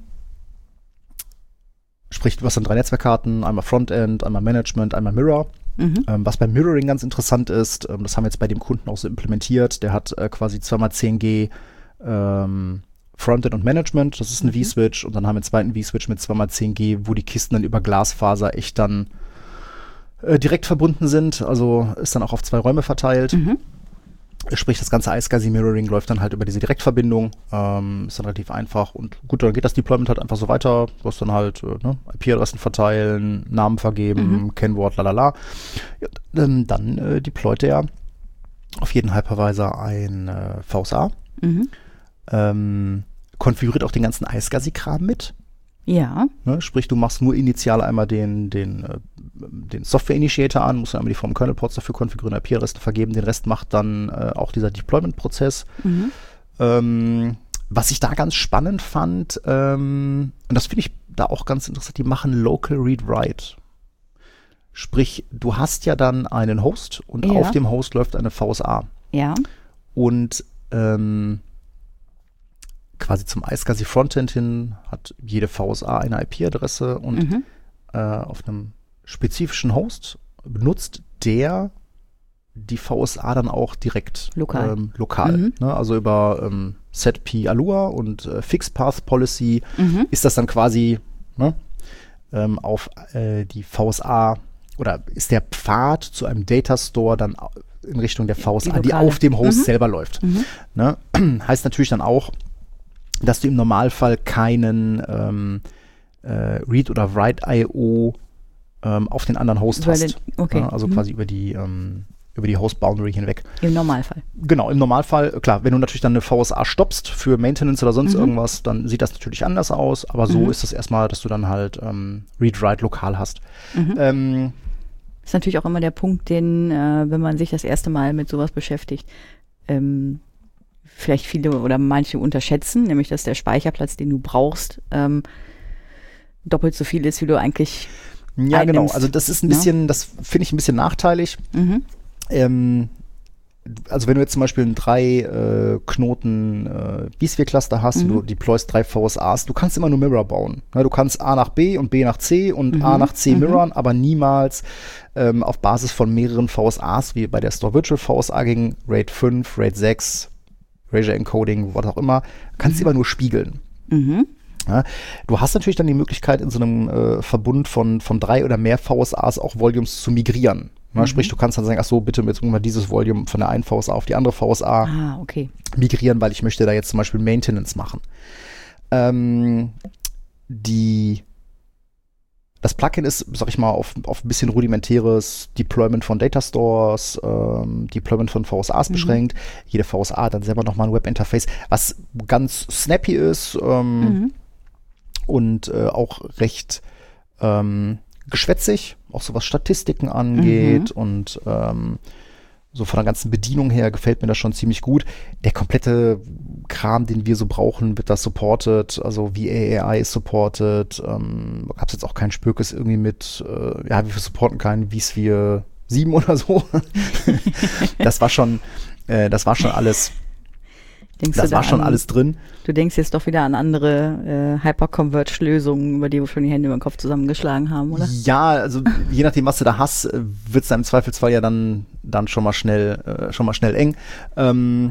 sprich, du hast dann drei Netzwerkkarten, einmal Frontend, einmal Management, einmal Mirror. Mhm. Ähm, was beim Mirroring ganz interessant ist, ähm, das haben wir jetzt bei dem Kunden auch so implementiert, der hat äh, quasi zwei mal zehn G ähm, Frontend und Management, das ist ein Mhm. vSwitch und dann haben wir einen zweiten vSwitch mit zwei mal zehn G, wo die Kisten dann über Glasfaser echt dann äh, direkt verbunden sind, also ist dann auch auf zwei Räume verteilt. Mhm. Sprich, das ganze iSCSI Mirroring läuft dann halt über diese Direktverbindung, ähm, ist dann relativ einfach und gut, dann geht das Deployment halt einfach so weiter, du hast dann halt äh, ne, I P-Adressen verteilen, Namen vergeben, Mhm. Kennwort, lalala. Ja, ähm, dann äh, deployt er auf jeden Hypervisor ein äh, V S A, Mhm. ähm, konfiguriert auch den ganzen iSCSI-Kram mit. Ja. Ne? Sprich, du machst nur initial einmal den, den, äh, den Software-Initiator an, musst dann einmal die vom Kernel-Ports dafür konfigurieren, I P-Adressen vergeben, den Rest macht dann äh, auch dieser Deployment-Prozess. Mhm. Ähm, was ich da ganz spannend fand, ähm, und das finde ich da auch ganz interessant, die machen Local Read-Write. Sprich, du hast ja dann einen Host und Ja. auf dem Host läuft eine V S A. Ja. Und ähm, quasi zum iSCSI Frontend hin hat jede V S A eine I P-Adresse und Mhm. äh, auf einem spezifischen Host benutzt der die V S A dann auch direkt Lokal. Ähm, lokal Mhm. ne? Also über ähm, setp Allure und äh, Fixed Path Policy Mhm. ist das dann quasi ne, ähm, auf äh, die V S A oder ist der Pfad zu einem Data Store dann au- in Richtung der V S A, Die die, lokale. auf dem Host Mhm. selber läuft. Mhm. Ne? Heißt natürlich dann auch, dass du im Normalfall keinen ähm, äh, Read- oder Write-I O ähm, auf den anderen Host Über hast. den- okay. Ja, also Mhm. quasi über die, ähm, über die Host-Boundary hinweg. Im Normalfall. Genau, im Normalfall, klar, wenn du natürlich dann eine V S A stoppst für Maintenance oder sonst Mhm. irgendwas, dann sieht das natürlich anders aus, aber so Mhm. ist es erstmal, dass du dann halt ähm, Read-Write lokal hast. Mhm. Ähm, Ist natürlich auch immer der Punkt, den, äh, wenn man sich das erste Mal mit sowas beschäftigt, ähm, vielleicht viele oder manche unterschätzen, nämlich dass der Speicherplatz, den du brauchst, ähm, doppelt so viel ist, wie du eigentlich ja, genau, einnimmst, also das ist ein ne? bisschen, das finde ich ein bisschen nachteilig. Mhm. Ähm, also wenn du jetzt zum Beispiel einen drei äh, Knoten äh, vSphere-Cluster hast und Mhm. du deployst drei V S As, du kannst immer nur Mirror bauen. Ja, du kannst A nach B und B nach C und Mhm. A nach C Mhm. mirrorn, aber niemals ähm, auf Basis von mehreren V S As, wie bei der Store Virtual V S A ging, RAID fünf, RAID sechs, Erasure Encoding, was auch immer, kannst du immer nur spiegeln. Mhm. Ja, du hast natürlich dann die Möglichkeit, in so einem äh, Verbund von, von drei oder mehr V S As auch Volumes zu migrieren. Ja, Mhm. Sprich, du kannst dann sagen, ach so, bitte jetzt mal dieses Volume von der einen V S A auf die andere V S A Ah, okay. migrieren, weil ich möchte da jetzt zum Beispiel Maintenance machen. Ähm, die Das Plugin ist, sag ich mal, auf, auf ein bisschen rudimentäres Deployment von Data Stores, ähm, Deployment von V S As Mhm. beschränkt. Jede V S A hat dann selber nochmal ein Webinterface, was ganz snappy ist ähm, Mhm. und äh, auch recht ähm, geschwätzig, auch so was Statistiken angeht Mhm. und ähm, so von der ganzen Bedienung her gefällt mir das schon ziemlich gut. Der komplette Kram, den wir so brauchen, wird da supported. Also V A A I ist supported. Ähm, Gab es jetzt auch keinen Spökes irgendwie mit, äh, ja, wir supporten keinen vSphere sieben oder so. Das war schon, äh, das war schon alles Denkst das du war da schon an, alles drin. Du denkst jetzt doch wieder an andere äh, Hyper-Converge-Lösungen, über die wir schon die Hände über den Kopf zusammengeschlagen haben, oder? Ja, also je nachdem, was du da hast, wird es da im Zweifelsfall ja dann, dann schon mal schnell, äh, schon mal schnell eng. Ähm,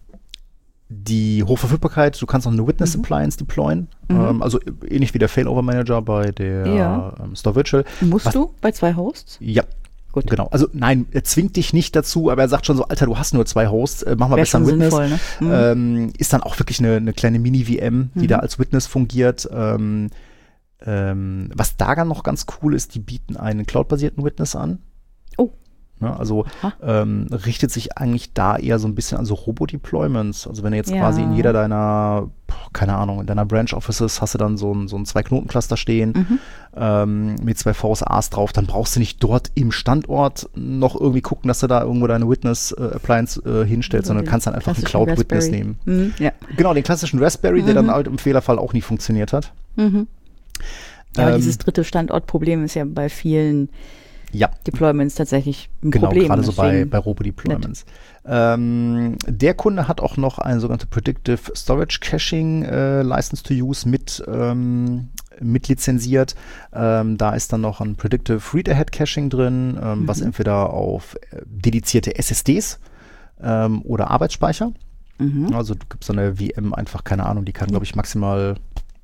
die Hochverfügbarkeit, du kannst auch eine Witness mhm. Appliance deployen, mhm. ähm, also ähnlich wie der Failover Manager bei der ja. ähm, Store Virtual. Musst was, du bei zwei Hosts? Ja. Gut. Genau, also nein, er zwingt dich nicht dazu, aber er sagt schon so, Alter, du hast nur zwei Hosts, äh, mach mal besser ein Witness. Sinnvoll, ne? mhm. ähm, ist dann auch wirklich eine, eine kleine Mini-V M, die mhm. da als Witness fungiert. Ähm, ähm, was da dann noch ganz cool ist, die bieten einen cloud-basierten Witness an. Oh. Ne, also ähm, richtet sich eigentlich da eher so ein bisschen an so Robo-Deployments. Also wenn du jetzt ja. quasi in jeder deiner, keine Ahnung, in deiner Branch-Offices hast du dann so ein, so ein Zwei-Knoten-Cluster stehen mhm. ähm, mit zwei V S As drauf, dann brauchst du nicht dort im Standort noch irgendwie gucken, dass du da irgendwo deine Witness-Appliance äh, hinstellst, so, sondern kannst dann einfach einen Cloud-Witness nehmen. Mhm, ja. Genau, den klassischen Raspberry, mhm. der dann halt im Fehlerfall auch nie funktioniert hat. Mhm. Ja, aber ähm, dieses dritte Standortproblem ist ja bei vielen Ja. Deployments tatsächlich ein genau, Problem. Genau, gerade so bei, bei Robo-Deployments. Ähm, der Kunde hat auch noch eine sogenannte Predictive Storage Caching äh, License to Use mit, ähm, mit lizenziert. Ähm, da ist dann noch ein Predictive Read-Ahead Caching drin, ähm, mhm. was entweder auf äh, dedizierte S S Ds ähm, oder Arbeitsspeicher. Mhm. Also du gibst so eine V M einfach, keine Ahnung, die kann, glaube ich, maximal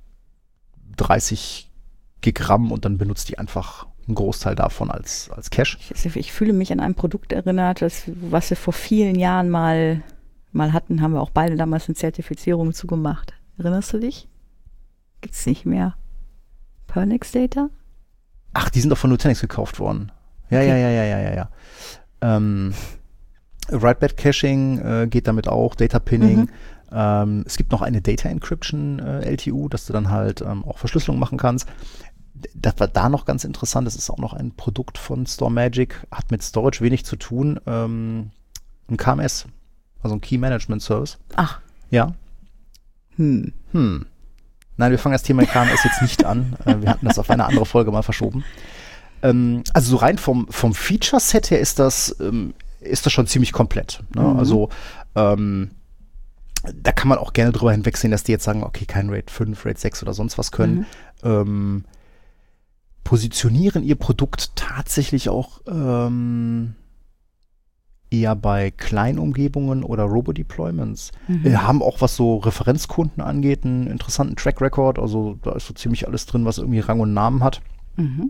dreißig Gigramm und dann benutzt die einfach ein Großteil davon als, als Cache. Ich, ich fühle mich an ein Produkt erinnert, das, was wir vor vielen Jahren mal, mal hatten, haben wir auch beide damals eine Zertifizierung zugemacht. Erinnerst du dich? Gibt's nicht mehr. Pernix Data? Ach, die sind doch von Nutanix gekauft worden. Ja, okay. ja, ja, ja, ja, ja, ja. Ähm, Write-Back Caching äh, geht damit auch, Data Pinning. Mhm. Ähm, es gibt noch eine Data Encryption äh, L T U, dass du dann halt ähm, auch Verschlüsselung machen kannst. Das war da noch ganz interessant, das ist auch noch ein Produkt von StoreMagic, hat mit Storage wenig zu tun, ähm, ein K M S, also ein Key Management Service. Ach. Ja. Hm. Hm. Nein, wir fangen das Thema K M S jetzt nicht an, äh, wir hatten das auf eine andere Folge mal verschoben. Ähm, also so rein vom, vom Feature-Set her ist das, ähm, ist das schon ziemlich komplett. Ne? Mhm. Also ähm, da kann man auch gerne drüber hinwegsehen, dass die jetzt sagen, okay, kein RAID fünf, RAID sechs oder sonst was können. Mhm. Ähm, positionieren ihr Produkt tatsächlich auch ähm, eher bei Kleinumgebungen oder Robo-Deployments. Mhm. Wir haben auch, was so Referenzkunden angeht, einen interessanten Track-Record. Also da ist so ziemlich alles drin, was irgendwie Rang und Namen hat. Mhm.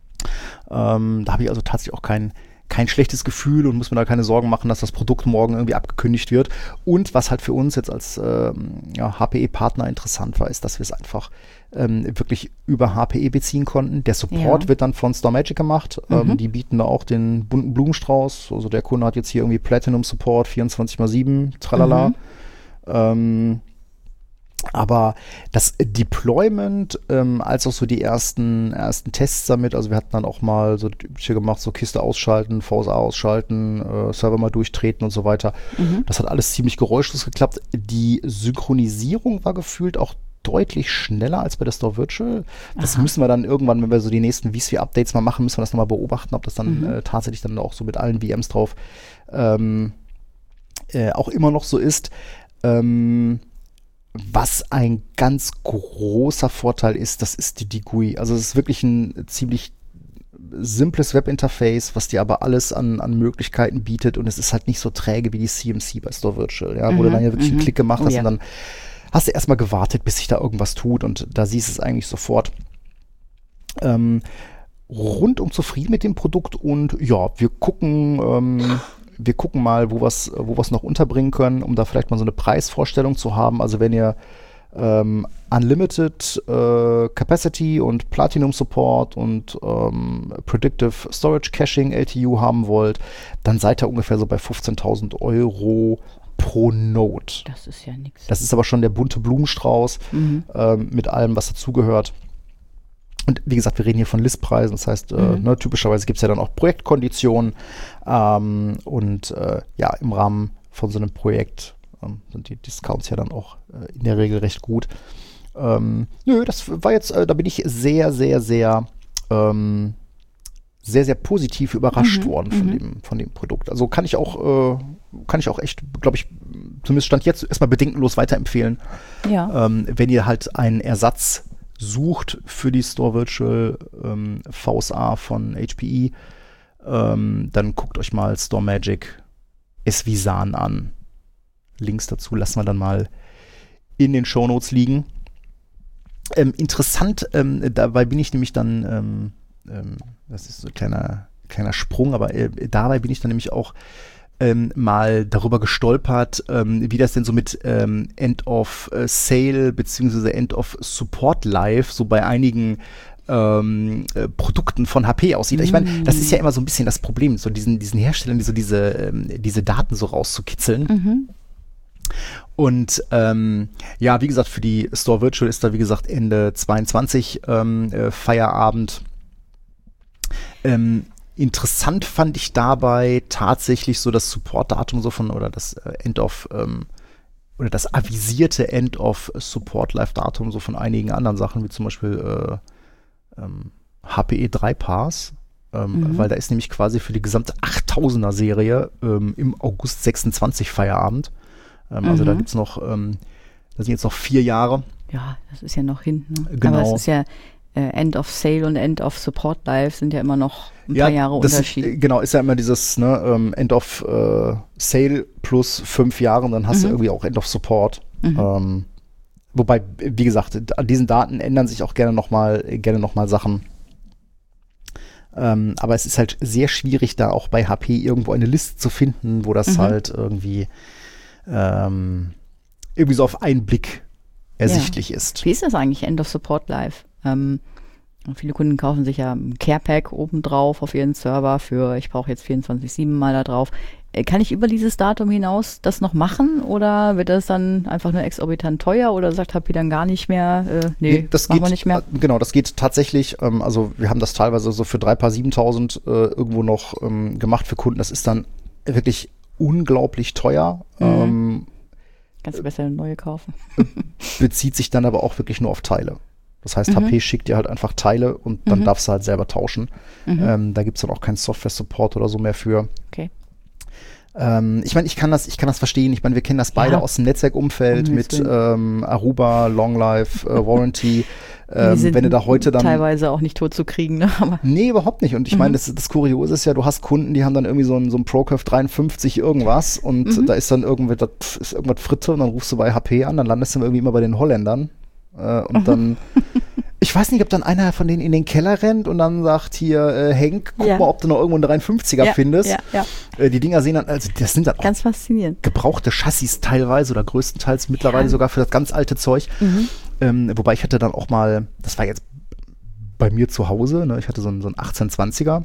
Ähm, da habe ich also tatsächlich auch kein kein schlechtes Gefühl und muss mir da keine Sorgen machen, dass das Produkt morgen irgendwie abgekündigt wird. Und was halt für uns jetzt als ähm, ja, H P E-Partner interessant war, ist, dass wir es einfach ähm, wirklich über H P E beziehen konnten. Der Support ja. wird dann von StoreMagic gemacht. Mhm. Ähm, die bieten da auch den bunten Blumenstrauß. Also der Kunde hat jetzt hier irgendwie Platinum Support, vierundzwanzig mal sieben, tralala. Mhm. Ähm, Aber das Deployment, ähm, als auch so die ersten, ersten Tests damit, also wir hatten dann auch mal so übliche gemacht, so Kiste ausschalten, V S A ausschalten, äh, Server mal durchtreten und so weiter. Mhm. Das hat alles ziemlich geräuschlos geklappt. Die Synchronisierung war gefühlt auch deutlich schneller als bei der Store Virtual. Das Aha. müssen wir dann irgendwann, wenn wir so die nächsten vSphere-Updates mal machen, müssen wir das nochmal beobachten, ob das dann mhm. äh, tatsächlich dann auch so mit allen V Ms drauf ähm, äh, auch immer noch so ist. Ähm, Was ein ganz großer Vorteil ist, das ist die, die G U I. Also es ist wirklich ein ziemlich simples Webinterface, was dir aber alles an, an Möglichkeiten bietet und es ist halt nicht so träge wie die C M C bei Store Virtual, ja, mhm, wo du dann ja wirklich mhm. einen Klick gemacht hast oh, ja. und dann hast du erstmal gewartet, bis sich da irgendwas tut und da siehst du es eigentlich sofort. Ähm, rundum zufrieden mit dem Produkt und ja, wir gucken ähm, Wir gucken mal, wo wir es wo wir's noch unterbringen können, um da vielleicht mal so eine Preisvorstellung zu haben. Also wenn ihr ähm, Unlimited äh, Capacity und Platinum Support und ähm, Predictive Storage Caching L T U haben wollt, dann seid ihr ungefähr so bei fünfzehntausend Euro pro Node. Das ist ja nichts. Das ist aber schon der bunte Blumenstrauß mhm. ähm, mit allem, was dazugehört. Und wie gesagt, wir reden hier von Listpreisen, das heißt, mhm. äh, ne, typischerweise gibt es ja dann auch Projektkonditionen ähm, und äh, ja, im Rahmen von so einem Projekt ähm, sind die Discounts ja dann auch äh, in der Regel recht gut. Ähm, nö, das war jetzt, äh, da bin ich sehr, sehr, sehr, ähm, sehr, sehr positiv überrascht mhm. worden von, mhm. dem, von dem Produkt. Also kann ich auch, äh, kann ich auch echt, glaube ich, zumindest Stand jetzt erstmal bedenkenlos weiterempfehlen. Ja. Ähm, wenn ihr halt einen Ersatz sucht für die Store Virtual ähm, V S A von H P E, ähm, dann guckt euch mal StoreMagic S-Visan an. Links dazu lassen wir dann mal in den Shownotes liegen. Ähm, interessant, ähm, dabei bin ich nämlich dann, ähm, ähm, das ist so ein kleiner, kleiner Sprung, aber äh, dabei bin ich dann nämlich auch ähm, mal darüber gestolpert, ähm, wie das denn so mit ähm, End of äh, Sale beziehungsweise End of Support Life so bei einigen ähm, äh, Produkten von H P aussieht. Mm. Ich meine, das ist ja immer so ein bisschen das Problem, so diesen, diesen Herstellern, die so diese, ähm, diese Daten so rauszukitzeln. Mhm. Und ähm, ja, wie gesagt, für die Store Virtual ist da, wie gesagt, Ende zweiundzwanzig ähm, äh, Feierabend. Ähm, interessant fand ich dabei tatsächlich so das Support-Datum so von, oder das äh, End of, ähm, oder das avisierte End of Support-Live-Datum so von einigen anderen Sachen, wie zum Beispiel äh, ähm, H P E drei Pass. Ähm, mhm. Weil da ist nämlich quasi für die gesamte achttausender-Serie ähm, im August sechsundzwanzig Feierabend. Ähm, mhm. Also da gibt's noch, ähm, da sind jetzt noch vier Jahre. Ja, das ist ja noch hinten. Ne? Genau. Aber es ist ja äh, End of Sale und End of Support Live sind ja immer noch ein ja, paar Jahre das Unterschied. Ist, genau, ist ja immer dieses ne, ähm, End of äh, Sale plus fünf Jahre und dann hast mhm. du irgendwie auch End of Support. Mhm. Ähm, wobei, wie gesagt, an diesen Daten ändern sich auch gerne nochmal gerne noch mal Sachen. Ähm, aber es ist halt sehr schwierig, da auch bei H P irgendwo eine Liste zu finden, wo das mhm. halt irgendwie ähm, irgendwie so auf einen Blick ersichtlich ja. ist. Wie ist das eigentlich, End of Support Live? Ähm, viele Kunden kaufen sich ja ein Care-Pack obendrauf auf ihren Server für, ich brauche jetzt vierundzwanzig sieben mal da drauf. Äh, kann ich über dieses Datum hinaus das noch machen oder wird das dann einfach nur exorbitant teuer oder sagt H P dann gar nicht mehr, äh, nee, nee, das machen geht, wir nicht mehr? Genau, das geht tatsächlich, ähm, also wir haben das teilweise so für drei Paar siebentausend äh, irgendwo noch ähm, gemacht für Kunden. Das ist dann wirklich unglaublich teuer. Mhm. Ähm, Kannst du besser eine neue kaufen. Bezieht sich dann aber auch wirklich nur auf Teile. Das heißt, mhm. H P schickt dir halt einfach Teile und dann mhm. darfst du halt selber tauschen. Mhm. Ähm, da gibt es dann auch keinen Software-Support oder so mehr für. Okay. Ähm, ich meine, ich kann das, ich kann das verstehen. Ich meine, wir kennen das beide ja. aus dem Netzwerkumfeld mhm, mit ähm, Aruba, Long Life, äh, Warranty. ähm, wenn du da heute dann teilweise auch nicht tot zu kriegen, ne? Aber nee, überhaupt nicht. Und ich mhm. meine, das, das Kuriose ist ja, du hast Kunden, die haben dann irgendwie so ein, so ein ProCurve dreiundfünfzig irgendwas und mhm. da ist dann irgendwie, das ist irgendwas Fritte und dann rufst du bei H P an, dann landest du irgendwie immer bei den Holländern äh, und mhm. dann ich weiß nicht, ob dann einer von denen in den Keller rennt und dann sagt hier, äh, Henk, guck ja. mal, ob du noch irgendwo einen dreiundfünfziger ja, findest. Ja, ja. Äh, die Dinger sehen dann, also das sind dann auch ganz faszinierend. Gebrauchte Chassis teilweise oder größtenteils mittlerweile ja. sogar für das ganz alte Zeug. Mhm. Ähm, wobei ich hatte dann auch mal, das war jetzt bei mir zu Hause, ne, ich hatte so einen, so einen achtzehn zwanziger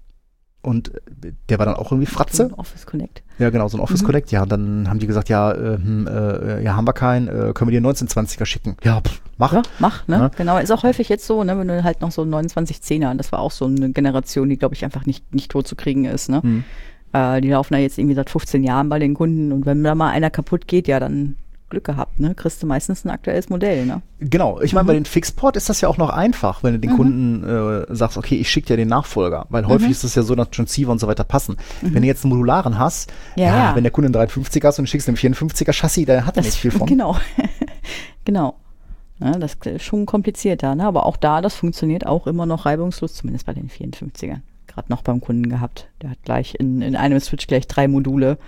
und der war dann auch irgendwie Fratze. So ein Office Connect. Ja, genau, so ein Office mhm. Connect. Ja, und dann haben die gesagt, ja, äh, äh, ja, haben wir keinen, äh, können wir dir einen neunzehn zwanziger schicken? Ja, pff, mach. Ja, mach, ne? Ja. Genau, ist auch häufig jetzt so, ne, wenn du halt noch so einen neunundzwanzig zehner, das war auch so eine Generation, die, glaube ich, einfach nicht, nicht tot zu kriegen ist, ne? Mhm. Äh, die laufen da jetzt irgendwie seit fünfzehn Jahren bei den Kunden und wenn da mal einer kaputt geht, ja, dann Glück gehabt, ne? Kriegst du meistens ein aktuelles Modell, ne? Genau, ich meine, mhm. bei den Fixport ist das ja auch noch einfach, wenn du den mhm. Kunden äh, sagst, okay, ich schicke dir den Nachfolger, weil häufig mhm. ist es ja so, dass Transceiver und so weiter passen. Mhm. Wenn du jetzt einen modularen hast, ja, ja, ja. wenn der Kunde einen dreiundfünfziger hast und du schickst einen vierundfünfziger Chassis, da hat er nicht viel von. Genau, genau. Ja, das ist schon komplizierter, ne? Aber auch da, das funktioniert auch immer noch reibungslos, zumindest bei den vierundfünfzigern. Gerade noch beim Kunden gehabt. Der hat gleich in, in einem Switch gleich drei Module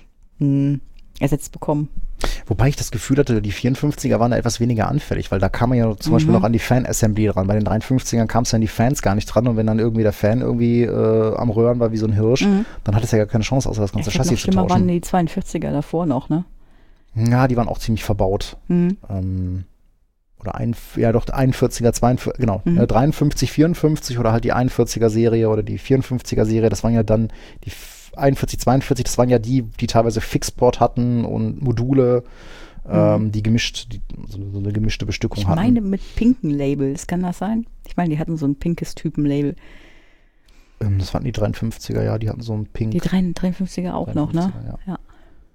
mh, ersetzt bekommen. Wobei ich das Gefühl hatte, die vierundfünfziger waren da etwas weniger anfällig, weil da kam man ja zum mhm. Beispiel noch an die Fan-Assembly dran. Bei den dreiundfünfzigern kam es ja an die Fans gar nicht dran und wenn dann irgendwie der Fan irgendwie äh, am Röhren war wie so ein Hirsch, mhm. dann hat es ja gar keine Chance, außer das ganze ja, Chassis zu tauschen. Waren die zweiundvierziger davor noch, ne? Ja, die waren auch ziemlich verbaut. Mhm. Ähm, oder ein, ja doch, einundvierziger, zweiundvierziger, genau, mhm. äh, dreiundfünfzig, vierundfünfzig oder halt die einundvierziger Serie oder die vierundfünfziger Serie, das waren ja dann die einundvierzig, zweiundvierzig, das waren ja die, die teilweise Fixport hatten und Module, mhm. ähm, die gemischt, die, so, so eine gemischte Bestückung ich hatten. Ich meine mit pinken Labels, kann das sein? Ich meine, die hatten so ein pinkes Typenlabel. Ähm, das waren die dreiundfünfziger, ja, die hatten so ein pink. Die dreiundfünfziger auch dreiundfünfziger, noch, ne? Ja. ja.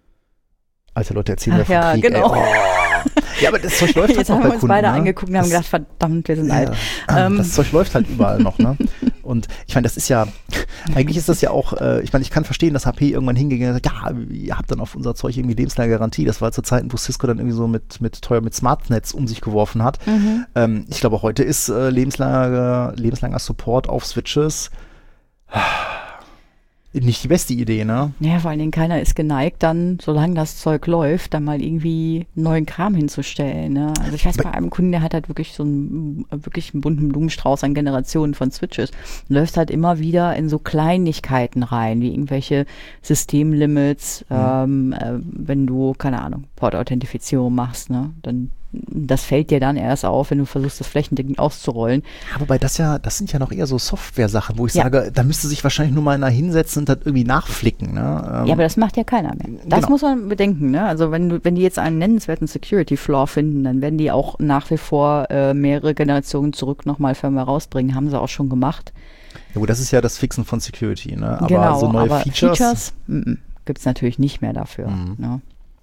Alte Leute erzählen mir von ja, Krieg, genau. ey. Oh. Ja, aber das Zeug läuft halt Jetzt noch haben bei wir uns Kunden, beide ne? angeguckt und haben das, gedacht, verdammt, wir sind ja, alt. Das Zeug läuft halt überall noch, ne? Und ich meine, das ist ja, Eigentlich ist das ja auch, äh, ich meine, ich kann verstehen, dass H P irgendwann hingegangen und sagt, ja, ihr habt dann auf unser Zeug irgendwie lebenslange Garantie. Das war zu Zeiten, wo Cisco dann irgendwie so mit, mit teuer mit Smartnetz um sich geworfen hat. Mhm. Ähm, ich glaube, heute ist äh, lebenslanger, lebenslanger Support auf Switches nicht die beste Idee, ne? Ja, vor allen Dingen keiner ist geneigt, dann, solange das Zeug läuft, dann mal irgendwie neuen Kram hinzustellen, ne? Also ich weiß, bei einem Kunden, der hat halt wirklich so einen, wirklich einen bunten Blumenstrauß an Generationen von Switches. Läuft halt immer wieder in so Kleinigkeiten rein, wie irgendwelche Systemlimits, mhm. ähm, äh, wenn du, keine Ahnung, Port-Authentifizierung machst, ne? Dann das fällt dir dann erst auf, wenn du versuchst, das flächendeckend auszurollen. Ja, wobei das ja, das sind ja noch eher so Software-Sachen, wo ich ja. sage, da müsste sich wahrscheinlich nur mal einer hinsetzen und das irgendwie nachflicken. Ne? Ähm, ja, aber das macht ja keiner mehr. Das genau. muss man bedenken. Ne? Also wenn du, wenn die jetzt einen nennenswerten Security-Flaw finden, dann werden die auch nach wie vor äh, mehrere Generationen zurück nochmal Firmware rausbringen. Haben sie auch schon gemacht. Ja gut, das ist ja das Fixen von Security. Ne? Aber genau, so neue aber Features, Features gibt es natürlich nicht mehr dafür. Mhm. Ne?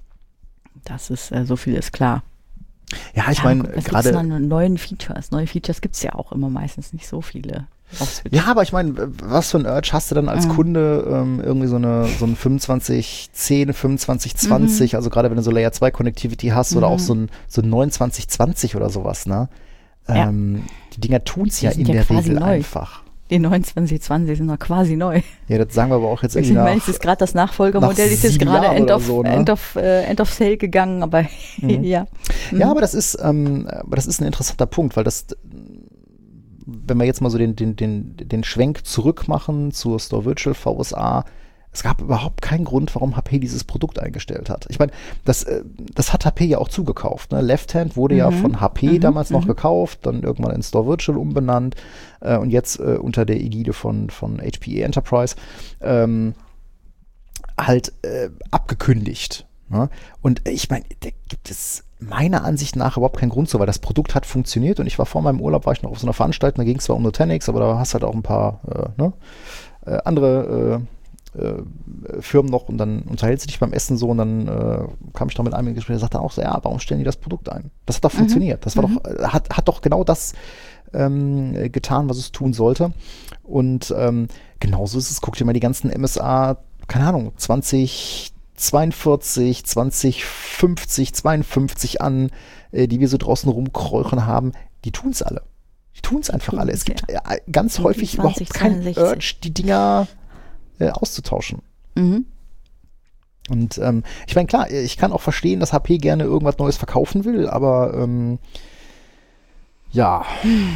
Das ist, äh, so viel ist klar. Ja, ich ja, meine, gerade neuen Features. Neue Features gibt es ja auch immer meistens nicht so viele. Ja, aber ich meine, was für ein Urge hast du dann als mhm. Kunde ähm, irgendwie so eine so ein fünfundzwanzig zehn, fünfundzwanzig zwanzig, mhm. also gerade wenn du so Layer zwei Connectivity hast mhm. oder auch so ein, so ein neunundzwanzig zwanzig oder sowas, ne? Ähm, ja. Die Dinger tun es ja in ja der Regel neu. Einfach. Die neunundzwanzig zwanzig sind noch quasi neu. Ja, das sagen wir aber auch jetzt irgendwie nach... Ich meine, es ist gerade das Nachfolgermodell, ist jetzt gerade End of, so, ne? End, of, äh, End of Sale gegangen, aber mhm. ja. Mhm. Ja, aber das ist, ähm, aber das ist ein interessanter Punkt, weil das, wenn wir jetzt mal so den, den, den, den Schwenk zurück machen zur Store Virtual V S A, es gab überhaupt keinen Grund, warum H P dieses Produkt eingestellt hat. Ich meine, das, das hat H P ja auch zugekauft. Ne? Left Hand wurde mhm. ja von H P mhm. damals mhm. noch gekauft, dann irgendwann in Store Virtual umbenannt äh, und jetzt äh, unter der Ägide von, von H P E Enterprise ähm, halt äh, abgekündigt. Ne? Und ich meine, da gibt es meiner Ansicht nach überhaupt keinen Grund so, weil das Produkt hat funktioniert und ich war vor meinem Urlaub, war ich noch auf so einer Veranstaltung, da ging es zwar um Nutanix, aber da hast halt auch ein paar äh, ne? äh, andere äh, Äh, Firmen noch und dann unterhältst du dich beim Essen so und dann äh, kam ich noch mit einem in Gespräch, der sagte auch so, ja, warum stellen die das Produkt ein? Das hat doch mhm. funktioniert. Das war mhm. doch, hat, hat doch genau das ähm, getan, was es tun sollte. Und ähm, genauso ist es, guck dir mal die ganzen M S A, keine Ahnung, zwanzig zweiundvierzig, zwanzig fünfzig, zweiundfünfzig an, äh, die wir so draußen rumkräuchen haben, die tun es alle. Die tun es einfach alle. Es gibt ja. äh, ganz häufig überhaupt keinen Urge, die Dinger auszutauschen. Mhm. Und ähm, ich meine, klar, ich kann auch verstehen, dass H P gerne irgendwas Neues verkaufen will, aber ähm, ja, hm.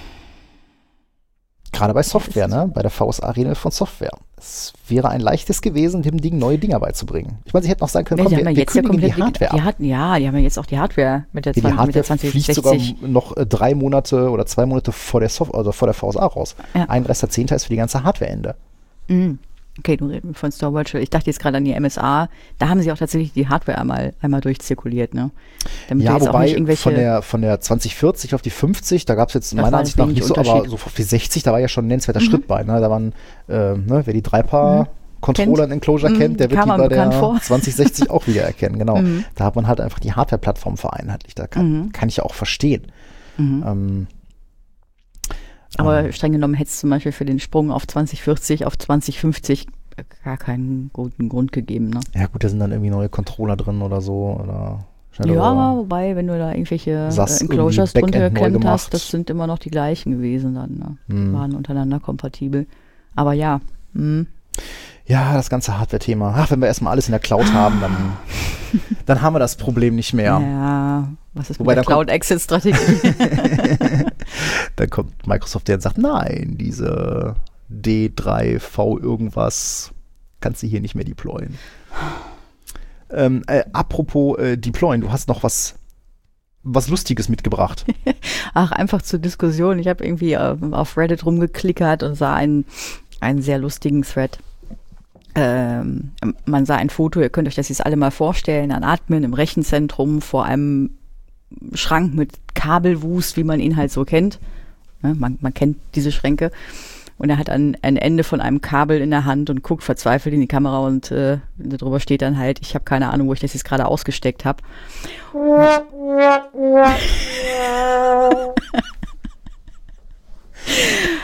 gerade bei Software, ne? Bei der V S A reden wir von Software. Es wäre ein leichtes gewesen, dem Ding neue Dinger beizubringen. Ich meine, sie hätten auch sagen können, komm, wir, wir kündigen die Hardware die hatten, Ja, die haben ja jetzt auch die Hardware mit der, ja, die Hardware zwanzig fliegt sogar noch äh, drei Monate oder zwei Monate vor der Software, also vor der V S A raus. Ja. einunddreißigster zehnter ist für die ganze Hardware-Ende. Mhm. Okay, du redest von Store Virtual. Ich dachte jetzt gerade an die M S A. Da haben sie auch tatsächlich die Hardware einmal, einmal durchzirkuliert, ne? Damit ja, wobei von der, von der zwanzig vierzig auf die fünfzig, da gab es jetzt meiner Ansicht nach nicht so, aber so auf die sechzig, da war ja schon ein nennenswerter mhm. Schritt bei. Ne? Da waren, äh, ne, wer die drei Paar mhm. Controller in Enclosure mhm. kennt, der wird die bei der vor. zwanzig sechzig auch wieder erkennen. Genau. Mhm. Da hat man halt einfach die Hardware-Plattform vereinheitlicht. Da kann, mhm. kann ich ja auch verstehen. Mhm. Ähm, Aber ähm, streng genommen hätte es zum Beispiel für den Sprung auf zwanzig vierzig, auf zwanzig fünfzig gar keinen guten Grund gegeben. Ne? Ja gut, da sind dann irgendwie neue Controller drin oder so. Oder ja, wobei, wenn du da irgendwelche äh, Enclosures drunter geklemmt hast, das sind immer noch die gleichen gewesen dann. Ne? Hm. Waren untereinander kompatibel. Aber ja. Hm. Ja, das ganze Hardware-Thema. Ach, wenn wir erstmal alles in der Cloud haben, dann, dann haben wir das Problem nicht mehr. Ja, was ist Wobei mit der Cloud-Exit-Strategie? Dann kommt Microsoft, der sagt, nein, diese D drei V irgendwas kannst du hier nicht mehr deployen. ähm, äh, apropos äh, deployen, du hast noch was was Lustiges mitgebracht. Ach, einfach zur Diskussion. Ich habe irgendwie äh, auf Reddit rumgeklickert und sah einen, einen sehr lustigen Thread. Ähm, man sah ein Foto, ihr könnt euch das jetzt alle mal vorstellen, ein Admin im Rechenzentrum vor einem Schrank mit Kabelwust, wie man ihn halt so kennt. Ne, man, man kennt diese Schränke. Und er hat ein, ein Ende von einem Kabel in der Hand und guckt verzweifelt in die Kamera und äh, darüber steht dann halt, ich habe keine Ahnung, wo ich das jetzt gerade ausgesteckt habe.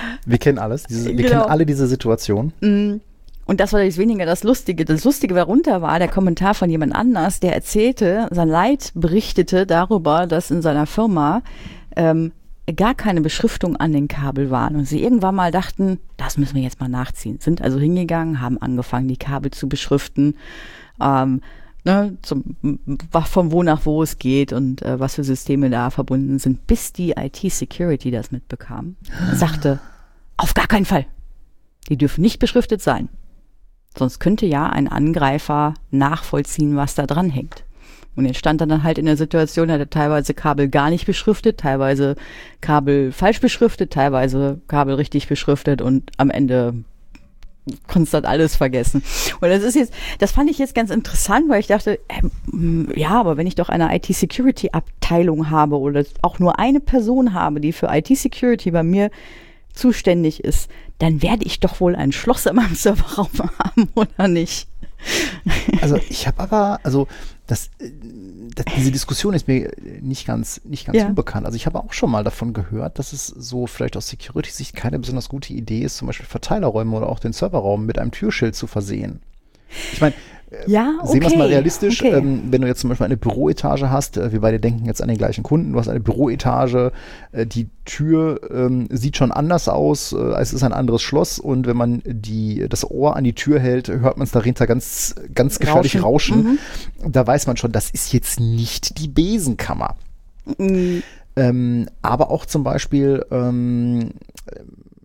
Wir kennen alles. Diese, wir Genau. kennen alle diese Situation. Mm. Und das war jetzt weniger das Lustige. Das Lustige darunter war der Kommentar von jemand anders, der erzählte, sein Leid berichtete darüber, dass in seiner Firma ähm, gar keine Beschriftung an den Kabel waren. Und sie irgendwann mal dachten, das müssen wir jetzt mal nachziehen. Sind also hingegangen, haben angefangen, die Kabel zu beschriften, ähm, ne, zum, von wo nach wo es geht und äh, was für Systeme da verbunden sind, bis die I T-Security das mitbekam. Sagte, auf gar keinen Fall. Die dürfen nicht beschriftet sein. Sonst könnte ja ein Angreifer nachvollziehen, was da dran hängt. Und jetzt stand er dann halt in der Situation, er hatte teilweise Kabel gar nicht beschriftet, teilweise Kabel falsch beschriftet, teilweise Kabel richtig beschriftet und am Ende konstant alles vergessen. Und das ist jetzt, das fand ich jetzt ganz interessant, weil ich dachte, ähm, ja, aber wenn ich doch eine I T-Security-Abteilung habe oder auch nur eine Person habe, die für I T-Security bei mir zuständig ist, dann werde ich doch wohl ein Schloss in meinem Serverraum haben, oder nicht? Also ich habe aber, also das, das, diese Diskussion ist mir nicht ganz, nicht ganz Ja. unbekannt. Also ich habe auch schon mal davon gehört, dass es so vielleicht aus Security-Sicht keine besonders gute Idee ist, zum Beispiel Verteilerräume oder auch den Serverraum mit einem Türschild zu versehen. Ich meine, Ja, okay. sehen wir es mal realistisch, Okay. ähm, wenn du jetzt zum Beispiel eine Büroetage hast, äh, wir beide denken jetzt an den gleichen Kunden, du hast eine Büroetage, äh, die Tür ähm, sieht schon anders aus, äh, es ist ein anderes Schloss und wenn man die, das Ohr an die Tür hält, hört man es dahinter ganz, ganz gefährlich rauschen. Rauschen. Da weiß man schon, das ist jetzt nicht die Besenkammer. Mhm. Ähm, aber auch zum Beispiel, ähm, äh,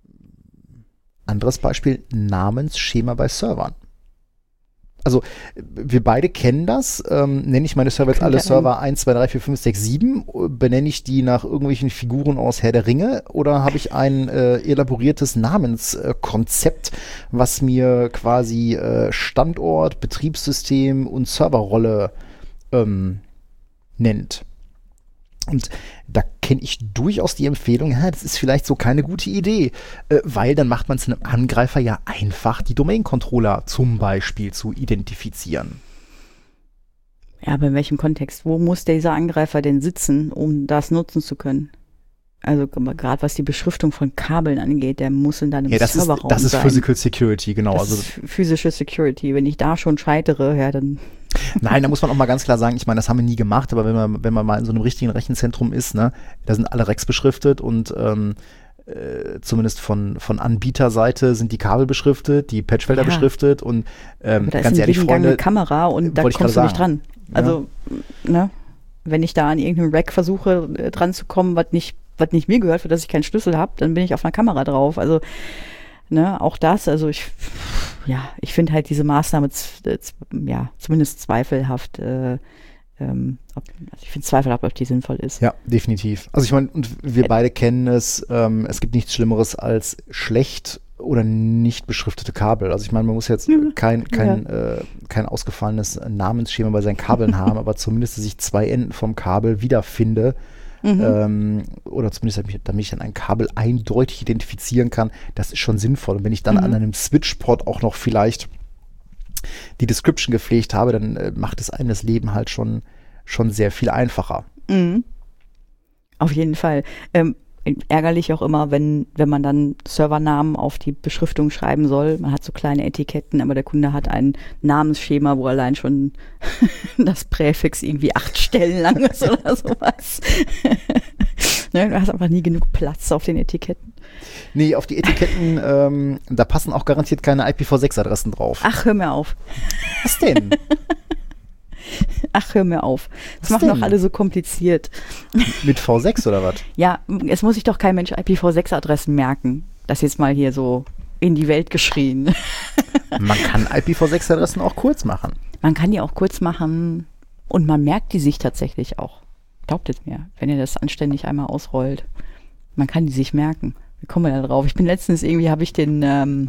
anderes Beispiel, Namensschema bei Servern. Also wir beide kennen das, ähm, nenne ich meine Server jetzt alle Könnte Server eins, zwei, drei, vier, fünf, sechs, sieben, benenne ich die nach irgendwelchen Figuren aus Herr der Ringe oder habe ich ein äh, elaboriertes Namenskonzept, was mir quasi äh, Standort, Betriebssystem und Serverrolle ähm, nennt. Und da kenne ich durchaus die Empfehlung, ja, das ist vielleicht so keine gute Idee, äh, weil dann macht man es einem Angreifer ja einfach, die Domain-Controller zum Beispiel zu identifizieren. Ja, aber in welchem Kontext? Wo muss dieser Angreifer denn sitzen, um das nutzen zu können? Also gerade was die Beschriftung von Kabeln angeht, der muss in deinem Ja, das ist, Serverraum das ist sein. Physical Security, genau. Das Also ist physische Security. Wenn ich da schon scheitere, ja, dann nein, da muss man auch mal ganz klar sagen, ich meine, das haben wir nie gemacht, aber wenn man, wenn man mal in so einem richtigen Rechenzentrum ist, ne, da sind alle Racks beschriftet und ähm, äh, zumindest von, von Anbieterseite sind die Kabel beschriftet, die Patchfelder Ja. beschriftet und ähm, aber da ganz ist ehrlich, eine Freunde, Kamera und da wollte ich kommst du gerade nicht dran. Ja. Also, ne, wenn ich da an irgendeinem Rack versuche, äh, dran zu kommen, was nicht, was nicht mir gehört, für das ich keinen Schlüssel habe, dann bin ich auf einer Kamera drauf. Also, ne, auch das, also ich, ja, ich finde halt diese Maßnahme, z- z- ja, zumindest zweifelhaft, äh, ähm, ob, also ich finde zweifelhaft, ob die sinnvoll ist. ja, definitiv. Also ich meine, und wir beide kennen es, ähm, es gibt nichts Schlimmeres als schlecht oder nicht beschriftete Kabel. Also ich meine, man muss jetzt kein, kein, äh, kein ausgefallenes Namensschema bei seinen Kabeln haben, aber zumindest, dass ich zwei Enden vom Kabel wiederfinde, Mhm. ähm, oder zumindest damit ich, damit ich dann ein Kabel eindeutig identifizieren kann, das ist schon sinnvoll. Und wenn ich dann Mhm. an einem Switchport auch noch vielleicht die Description gepflegt habe, dann äh, macht es einem das Leben halt schon, schon sehr viel einfacher. Mhm. Auf jeden Fall. Ähm, ärgerlich auch immer, wenn, wenn man dann Servernamen auf die Beschriftung schreiben soll. Man hat so kleine Etiketten, aber der Kunde hat ein Namensschema, wo allein schon das Präfix irgendwie acht Stellen lang ist oder sowas. Ne, du hast einfach nie genug Platz auf den Etiketten. Nee, auf die Etiketten, ähm, da passen auch garantiert keine I P v sechs Adressen drauf. Ach, hör mir auf. Was denn? Ach, hör mir auf. Das Was machen doch denn? alle so kompliziert. Mit V sechs oder was? Ja, es muss sich doch kein Mensch I P v sechs Adressen merken. Das jetzt mal hier so in die Welt geschrien. Man kann I P v sechs Adressen auch kurz machen. Man kann die auch kurz machen und man merkt die sich tatsächlich auch. Glaubt es mir, wenn ihr das anständig einmal ausrollt. Man kann die sich merken. Wie kommen wir da drauf? Ich bin letztens irgendwie, habe ich den, ähm,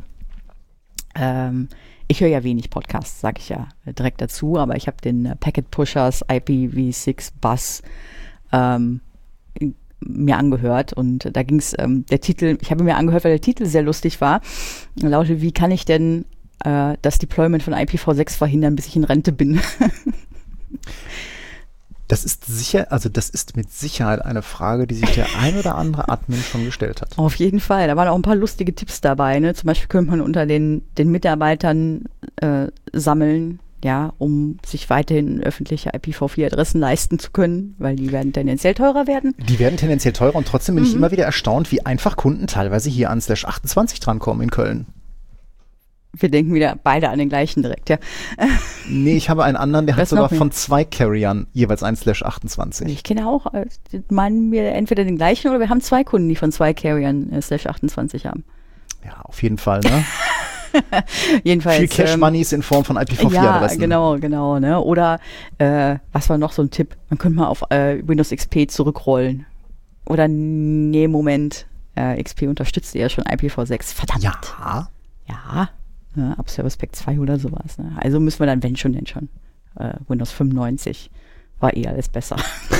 ähm, ich höre ja wenig Podcasts, sage ich ja direkt dazu, aber ich habe den äh, Packet Pushers I P v six Bus ähm, mir angehört und da ging es, ähm, der Titel, ich habe mir angehört, weil der Titel sehr lustig war, lautet, wie kann ich denn äh, das Deployment von I P v sechs verhindern, bis ich in Rente bin? Das ist sicher, also das ist mit Sicherheit eine Frage, die sich der ein oder andere Admin schon gestellt hat. Auf jeden Fall. Da waren auch ein paar lustige Tipps dabei. Ne? Zum Beispiel könnte man unter den, den Mitarbeitern äh, sammeln, ja, um sich weiterhin öffentliche I P v vier Adressen leisten zu können, weil die werden tendenziell teurer werden. Die werden tendenziell teurer und trotzdem bin mhm. ich immer wieder erstaunt, wie einfach Kunden teilweise hier an Slash achtundzwanzig drankommen in Köln. Wir denken wieder beide an den gleichen direkt, ja. Nee, ich habe einen anderen, der hat sogar von zwei Carriern jeweils ein Slash achtundzwanzig. Ich kenne auch, die meinen wir entweder den gleichen oder wir haben zwei Kunden, die von zwei Carriern äh, Slash achtundzwanzig haben. Ja, auf jeden Fall, ne? Jedenfalls. Viel Cash ähm, Moneys in Form von I P v vier Adressen. Ja, genau, genau, ne? Oder, äh, was war noch so ein Tipp? Man könnte mal auf äh, Windows X P zurückrollen. Oder, nee, Moment, äh, X P unterstützt ja schon I P v sechs. Verdammt. Ja. Ja. Ne, ab Service Pack zwei oder sowas. Ne? Also müssen wir dann, wenn schon, denn schon. Äh, Windows fünfundneunzig war eh alles besser.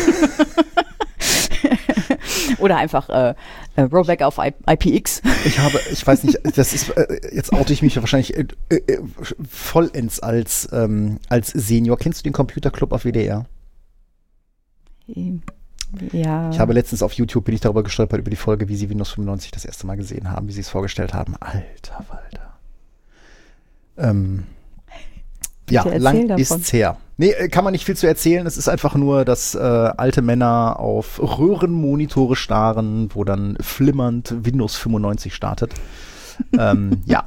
Oder einfach äh, äh, Rollback auf I P X. Ich habe, ich weiß nicht, das ist, äh, jetzt oute ich mich wahrscheinlich äh, äh, vollends als, ähm, als Senior. Kennst du den Computerclub auf W D R? Ja. Ich habe letztens auf YouTube, bin ich darüber gestolpert, über die Folge, wie sie Windows fünfundneunzig das erste Mal gesehen haben, wie sie es vorgestellt haben. Alter Falter. Ähm, ja, lang davon. Ist's her. Nee, kann man nicht viel zu erzählen. Es ist einfach nur, dass äh, alte Männer auf Röhrenmonitore starren, wo dann flimmernd Windows fünfundneunzig startet. ähm, ja.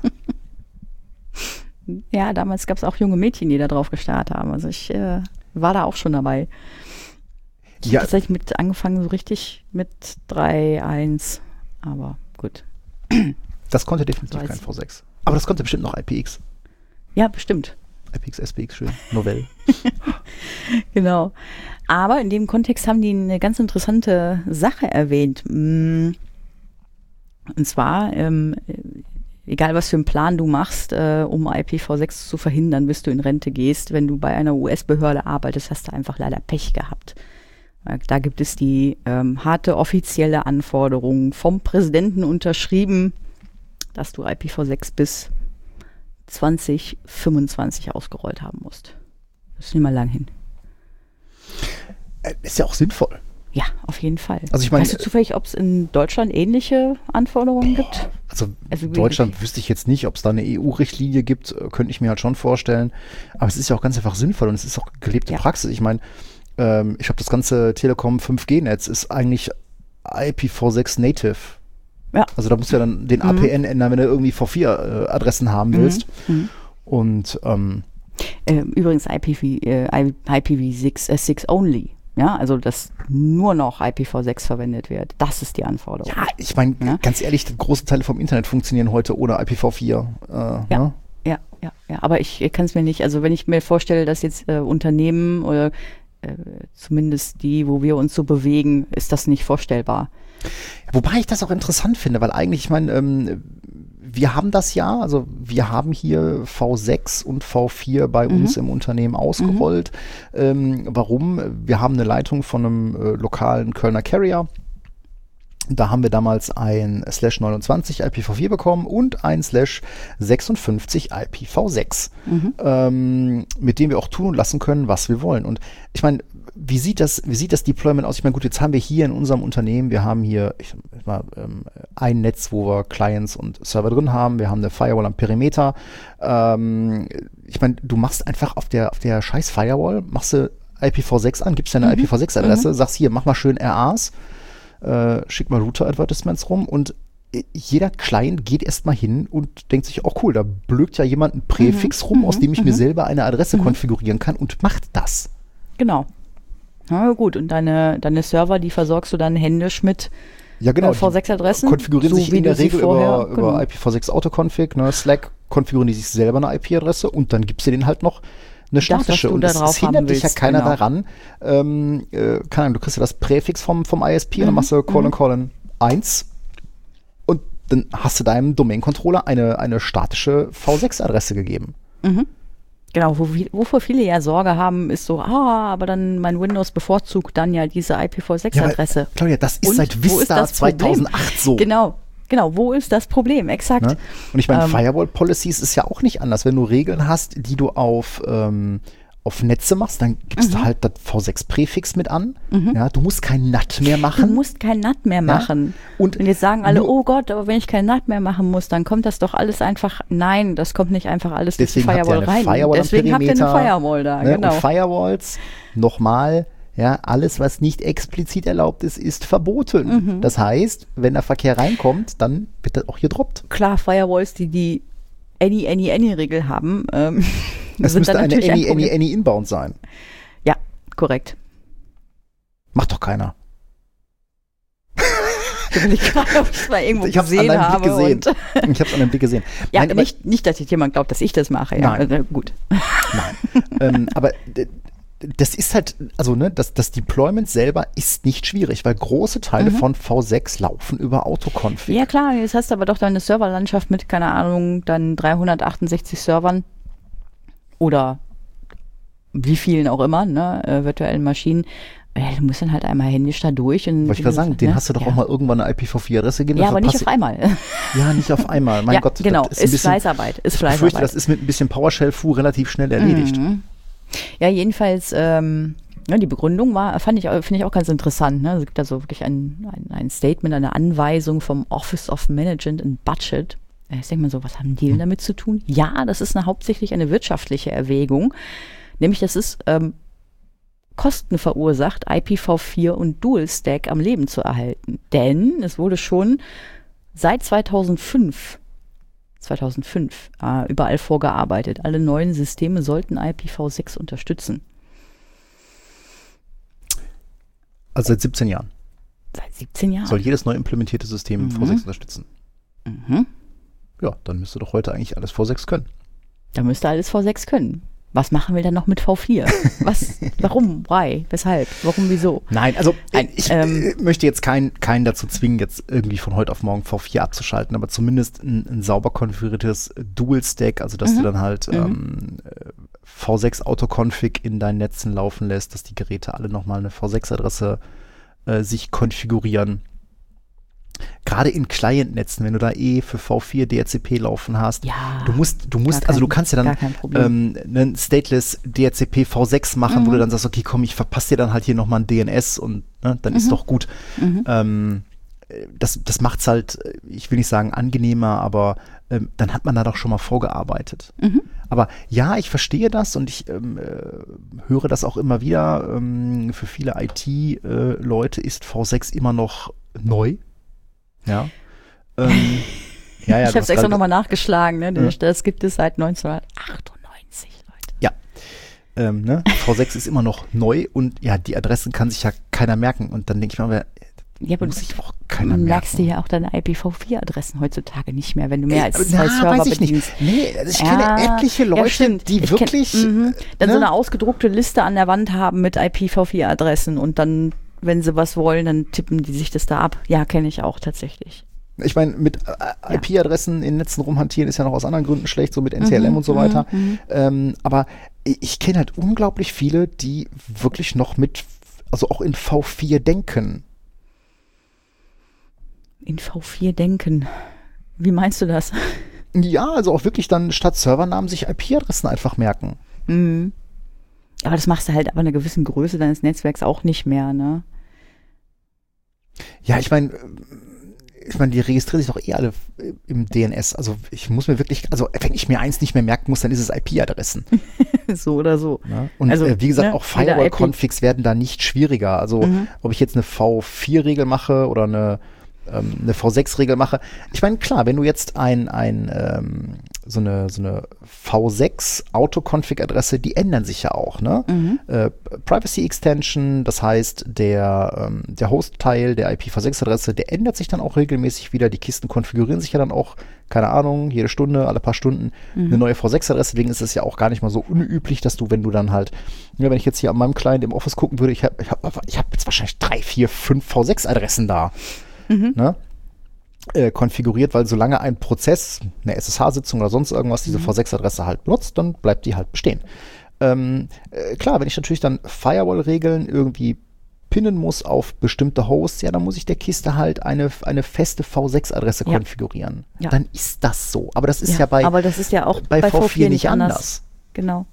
Ja, damals gab es auch junge Mädchen, die da drauf gestarrt haben. Also ich äh, war da auch schon dabei. Ich ja. habe tatsächlich mit angefangen, so richtig mit drei Punkt eins. Aber gut. Das konnte definitiv kein V sechs. Aber das konnte bestimmt noch I P X. Ja, bestimmt. I P X, S P X, schön. Novell. Genau. Aber in dem Kontext haben die eine ganz interessante Sache erwähnt. Und zwar, ähm, egal was für einen Plan du machst, äh, um I P v sechs zu verhindern, bis du in Rente gehst, wenn du bei einer U S-Behörde arbeitest, hast du einfach leider Pech gehabt. Da gibt es die ähm, harte offizielle Anforderung vom Präsidenten unterschrieben, dass du I P v sechs bis zwanzig fünfundzwanzig ausgerollt haben musst. Das ist nicht mal lang hin. Ist ja auch sinnvoll. Ja, auf jeden Fall. Also ich mein, weißt du zufällig, ob es in Deutschland ähnliche Anforderungen gibt? Also, also in Deutschland wüsste ich jetzt nicht, ob es da eine E U-Richtlinie gibt, könnte ich mir halt schon vorstellen. Aber es ist ja auch ganz einfach sinnvoll und es ist auch gelebte ja. Praxis. Ich meine, ähm, ich habe das ganze Telekom fünf G Netz ist eigentlich I P v sechs Native. Ja. Also da musst du ja dann den mhm. A P N ändern, wenn du irgendwie V vier äh, Adressen haben willst. Mhm. Und ähm, äh, übrigens I P v, äh, I P v sechs, äh, six only. Ja, also dass nur noch I P v sechs verwendet wird. Das ist die Anforderung. Ja, ich meine, ja? ganz ehrlich, große Teile vom Internet funktionieren heute ohne I P v vier. Äh, ja. Ne? ja, ja, ja. Aber ich, ich kann es mir nicht, also wenn ich mir vorstelle, dass jetzt äh, Unternehmen oder äh, zumindest die, wo wir uns so bewegen, ist das nicht vorstellbar. Wobei ich das auch interessant finde, weil eigentlich, ich meine, ähm, wir haben das ja, also wir haben hier V sechs und V vier bei mhm. uns im Unternehmen ausgerollt. Mhm. Ähm, warum? Wir haben eine Leitung von einem äh, lokalen Kölner Carrier. Da haben wir damals ein Slash neunundzwanzig I P v vier bekommen und ein Slash sechsundfünfzig I P v sechs, mhm. ähm, mit dem wir auch tun und lassen können, was wir wollen. Und ich meine, wie sieht das, wie sieht das Deployment aus? Ich meine, gut, jetzt haben wir hier in unserem Unternehmen, wir haben hier ich, mal, ähm, ein Netz, wo wir Clients und Server drin haben. Wir haben eine Firewall am Perimeter. Ähm, ich meine, du machst einfach auf der, auf der scheiß Firewall, machst du I P v sechs an, gibst deine mhm. I P v sechs Adresse, mhm. sagst hier, mach mal schön R As. Äh, schick mal Router-Advertisements rum und jeder Client geht erstmal hin und denkt sich, oh cool, da blökt ja jemand einen Präfix mhm, rum, aus dem ich mhm. mir selber eine Adresse mhm. konfigurieren kann und macht das. Genau. Na gut, und deine, deine Server, die versorgst du dann händisch mit ja, genau, äh, V sechs Adressen. Konfigurieren so sich in der Regel vorher, über, genau. über I P v sechs Autoconfig, ne, Slack konfigurieren die sich selber eine I P-Adresse und dann gibst du denen halt noch eine statische. Das, und da es hindert dich ja keiner genau. daran. Ähm, äh, keine Ahnung, du kriegst ja das Präfix vom, vom I S P mhm. und dann machst du colon mhm. colon eins und dann hast du deinem Domain-Controller eine, eine statische V sechs Adresse gegeben. Mhm. Genau, wo, wovor viele ja Sorge haben, ist so, ah, aber dann mein Windows bevorzugt dann ja diese I P v sechs Adresse. Ja, Claudia, das ist und seit Vista ist zweitausendacht so. Genau. Genau, wo ist das Problem? Exakt. Ne? Und ich meine, ähm, Firewall Policies ist ja auch nicht anders. Wenn du Regeln hast, die du auf, ähm, auf Netze machst, dann gibst Mhm. du halt das V sechs Präfix mit an. Mhm. Ja, du musst kein N A T mehr Du machen. musst kein N A T mehr machen. Und Und jetzt sagen alle, nur- oh Gott, aber wenn ich kein N A T mehr machen muss, dann kommt das doch alles einfach. Nein, das kommt nicht einfach alles durch die Deswegen habt ihr Firewall eine rein. Firewall am Deswegen habt ihr eine Perimeter, Firewall da, Ne? genau. Und Firewalls, nochmal, ja, alles, was nicht explizit erlaubt ist, ist verboten. Mhm. Das heißt, wenn der Verkehr reinkommt, dann wird das auch gedroppt. Klar, Firewalls, die die Any, Any, Any-Regel haben, ähm, Es sind müsste dann eine natürlich Any, ein Problem. Any, Any Inbound sein. Ja, korrekt. Macht doch keiner. Ich will nicht gerade, ob ich es mal irgendwo Ich hab's an gesehen deinem Blick habe. gesehen. Und, Ich habe es an dem Blick gesehen. ja, Nein, aber- nicht, nicht, dass jetzt jemand glaubt, dass ich das mache. Ja, Nein. äh, gut. Nein. ähm, aber d- das ist halt, also ne, das, das Deployment selber ist nicht schwierig, weil große Teile Mhm. von V sechs laufen über Autoconfig. Ja klar, jetzt hast du aber doch deine Serverlandschaft mit, keine Ahnung, dann dreihundertachtundsechzig Servern oder wie vielen auch immer, ne, äh, virtuellen Maschinen. Ja, du musst dann halt einmal händisch da durch. Und Wollte ich gerade sagen, den ne? hast du doch ja. auch mal irgendwann eine I P v vier Adresse gegeben. Ja, dafür aber nicht passi- auf einmal. Ja, nicht auf einmal. Mein ja, Gott, genau, das ist, ist ein bisschen, Fleißarbeit, ist ich befürchte, Fleißarbeit. das ist mit ein bisschen PowerShell-Fu relativ schnell erledigt. Mhm. Ja, jedenfalls, ähm, ja, die Begründung war, fand ich, finde ich auch ganz interessant. Ne? Es gibt da so wirklich ein, ein, ein Statement, eine Anweisung vom Office of Management and Budget. Jetzt denkt man so, was haben die denn damit zu tun? Ja, das ist eine, hauptsächlich eine wirtschaftliche Erwägung. Nämlich, das ist ähm, Kosten verursacht, I P v vier und Dual Stack am Leben zu erhalten. Denn es wurde schon seit zweitausendfünf zweitausendfünf äh, überall vorgearbeitet. Alle neuen Systeme sollten I P v sechs unterstützen. Also seit siebzehn Jahren Seit siebzehn Jahren. soll jedes neu implementierte System Mhm. V sechs unterstützen. Mhm. Ja, dann müsste doch heute eigentlich alles V sechs können. Da müsste alles V sechs können. Was machen wir dann noch mit V vier? Was? Warum? Why? Weshalb? Warum? Wieso? Nein, also Nein, ich ähm, äh, möchte jetzt keinen keinen dazu zwingen, jetzt irgendwie von heute auf morgen V vier abzuschalten, aber zumindest ein, ein sauber konfiguriertes Dual-Stack, also dass Mhm. du dann halt Mhm. ähm, äh, V sechs Autoconfig in deinen Netzen laufen lässt, dass die Geräte alle nochmal eine V sechs Adresse äh, sich konfigurieren. Gerade in Client-Netzen, wenn du da eh für V vier D H C P laufen hast, Ja. du musst, du musst, gar also du kein- kannst ja gar dann kein Problem. ähm, einen Stateless D H C P V sechs machen, Mhm. wo du dann sagst, okay, komm, ich verpasse dir dann halt hier nochmal ein D N S und ne, dann ist Mhm. doch gut. Mhm. Ähm, äh, das das macht es halt, äh, ich will nicht sagen angenehmer, aber ähm, dann hat man da doch schon mal vorgearbeitet. Mhm. Aber ja, ich verstehe das und ich ähm, äh, höre das auch immer wieder. Ähm, für viele I T-Leute ist V sechs immer noch neu. Ja. Ähm, ja, ja, ich du habe es hast extra gerade- nochmal nachgeschlagen. Ne? Ja. Das gibt es seit neunzehnhundertachtundneunzig, Leute. Ja. Ähm, ne? V sechs ist immer noch neu und ja, die Adressen kann sich ja keiner merken. Und dann denke ich mir, aber, Ja, aber muss du sich auch keiner merkst merken. dir ja auch deine I P v vier Adressen heutzutage nicht mehr, wenn du mehr Ey, als na, zwei Server weiß ich nicht. bedienst. Nee, also ich Ja, kenne etliche ja, Leute, stimmt. die Ich wirklich kenn, mhm. Dann ne? so eine ausgedruckte Liste an der Wand haben mit I P v vier Adressen und dann, wenn sie was wollen, dann tippen die sich das da ab. Ja, kenne ich auch tatsächlich. Ich meine, mit äh, I P-Adressen in Netzen rumhantieren ist ja noch aus anderen Gründen schlecht, so mit N T L M Mhm, und so weiter. mhm, Ähm, aber ich, ich kenne halt unglaublich viele, die wirklich noch mit, also auch in V vier denken. In V vier denken. Wie meinst du das? Ja, also auch wirklich dann statt Servernamen sich I P-Adressen einfach merken. Mhm. Aber das machst du halt ab einer gewissen Größe deines Netzwerks auch nicht mehr, ne? Ja, ich meine, ich meine, die registrieren sich doch eh alle im D N S. Also ich muss mir wirklich, also wenn ich mir eins nicht mehr merken muss, dann ist es I P-Adressen. So oder so. Ne? Und Also, äh, wie gesagt, ne, auch jeder Firewall-Configs werden da nicht schwieriger. Also Mhm. ob ich jetzt eine V vier Regel mache oder eine, ähm, eine V sechs Regel mache. Ich meine, klar, wenn du jetzt ein, ein ähm, so eine, so eine V sechs Auto-Config-Adresse, die ändern sich ja auch, ne? Mhm. Äh, Privacy Extension, das heißt, der, ähm, der Host-Teil der I P v sechs Adresse, der ändert sich dann auch regelmäßig wieder. Die Kisten konfigurieren sich ja dann auch, keine Ahnung, jede Stunde, alle paar Stunden Mhm. eine neue V sechs Adresse. Deswegen ist es ja auch gar nicht mal so unüblich, dass du, wenn du dann halt, ja, wenn ich jetzt hier an meinem Client im Office gucken würde, ich habe ich hab, ich hab jetzt wahrscheinlich drei, vier, fünf V sechs Adressen da. Mhm. Ne? Äh, konfiguriert, weil solange ein Prozess, eine S S H-Sitzung oder sonst irgendwas diese V sechs Adresse halt benutzt, dann bleibt die halt bestehen. Ähm, äh, klar, wenn ich natürlich dann Firewall-Regeln irgendwie pinnen muss auf bestimmte Hosts, ja, dann muss ich der Kiste halt eine, eine feste V sechs Adresse Ja. konfigurieren. Ja. Dann ist das so. Aber das ist ja, bei, aber das ist ja auch bei, V vier nicht anders. Genau.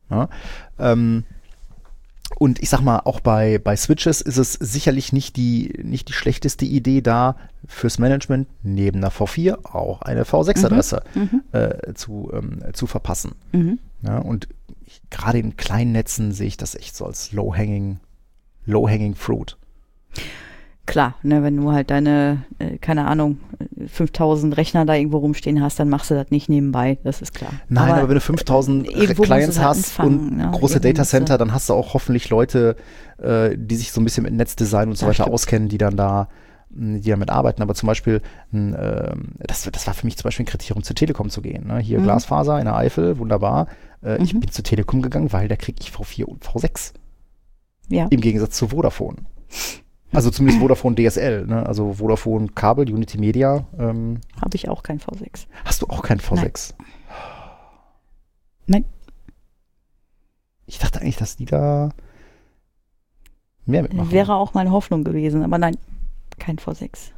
Ja? Ähm, und ich sag mal, auch bei, bei Switches ist es sicherlich nicht die, nicht die schlechteste Idee, da fürs Management neben einer V vier auch eine V sechs Adresse Mhm. äh, zu, ähm, zu verpassen. Mhm. Ja? Und ich, gerade in kleinen Netzen sehe ich das echt so als low-hanging, low-hanging fruit. Klar, ne, wenn du halt deine, äh, keine Ahnung, fünftausend Rechner da irgendwo rumstehen hast, dann machst du das nicht nebenbei, das ist klar. Nein, aber, aber wenn du fünftausend äh, irgendwo Clients musst du halt hast anfangen, und ne? große Irgendwo Datacenter, musst du- dann hast du auch hoffentlich Leute, äh, die sich so ein bisschen mit Netzdesign und so Das weiter stimmt. auskennen, die dann da, mh, die damit arbeiten. Aber zum Beispiel, mh, ähm, das, das war für mich zum Beispiel ein Kriterium, zur Telekom zu gehen. Ne? Hier Mhm. Glasfaser in der Eifel, wunderbar. Äh, Ich Mhm. bin zur Telekom gegangen, weil da kriege ich V vier und V sechs. Ja. Im Gegensatz zu Vodafone. Also zumindest Vodafone D S L, ne? Also Vodafone Kabel, Unity Media. Ähm, Habe ich auch kein V sechs. hast du auch kein V sechs? Nein. Ich dachte eigentlich, dass die da mehr mitmachen. Wäre auch meine Hoffnung gewesen, aber nein, kein V sechs.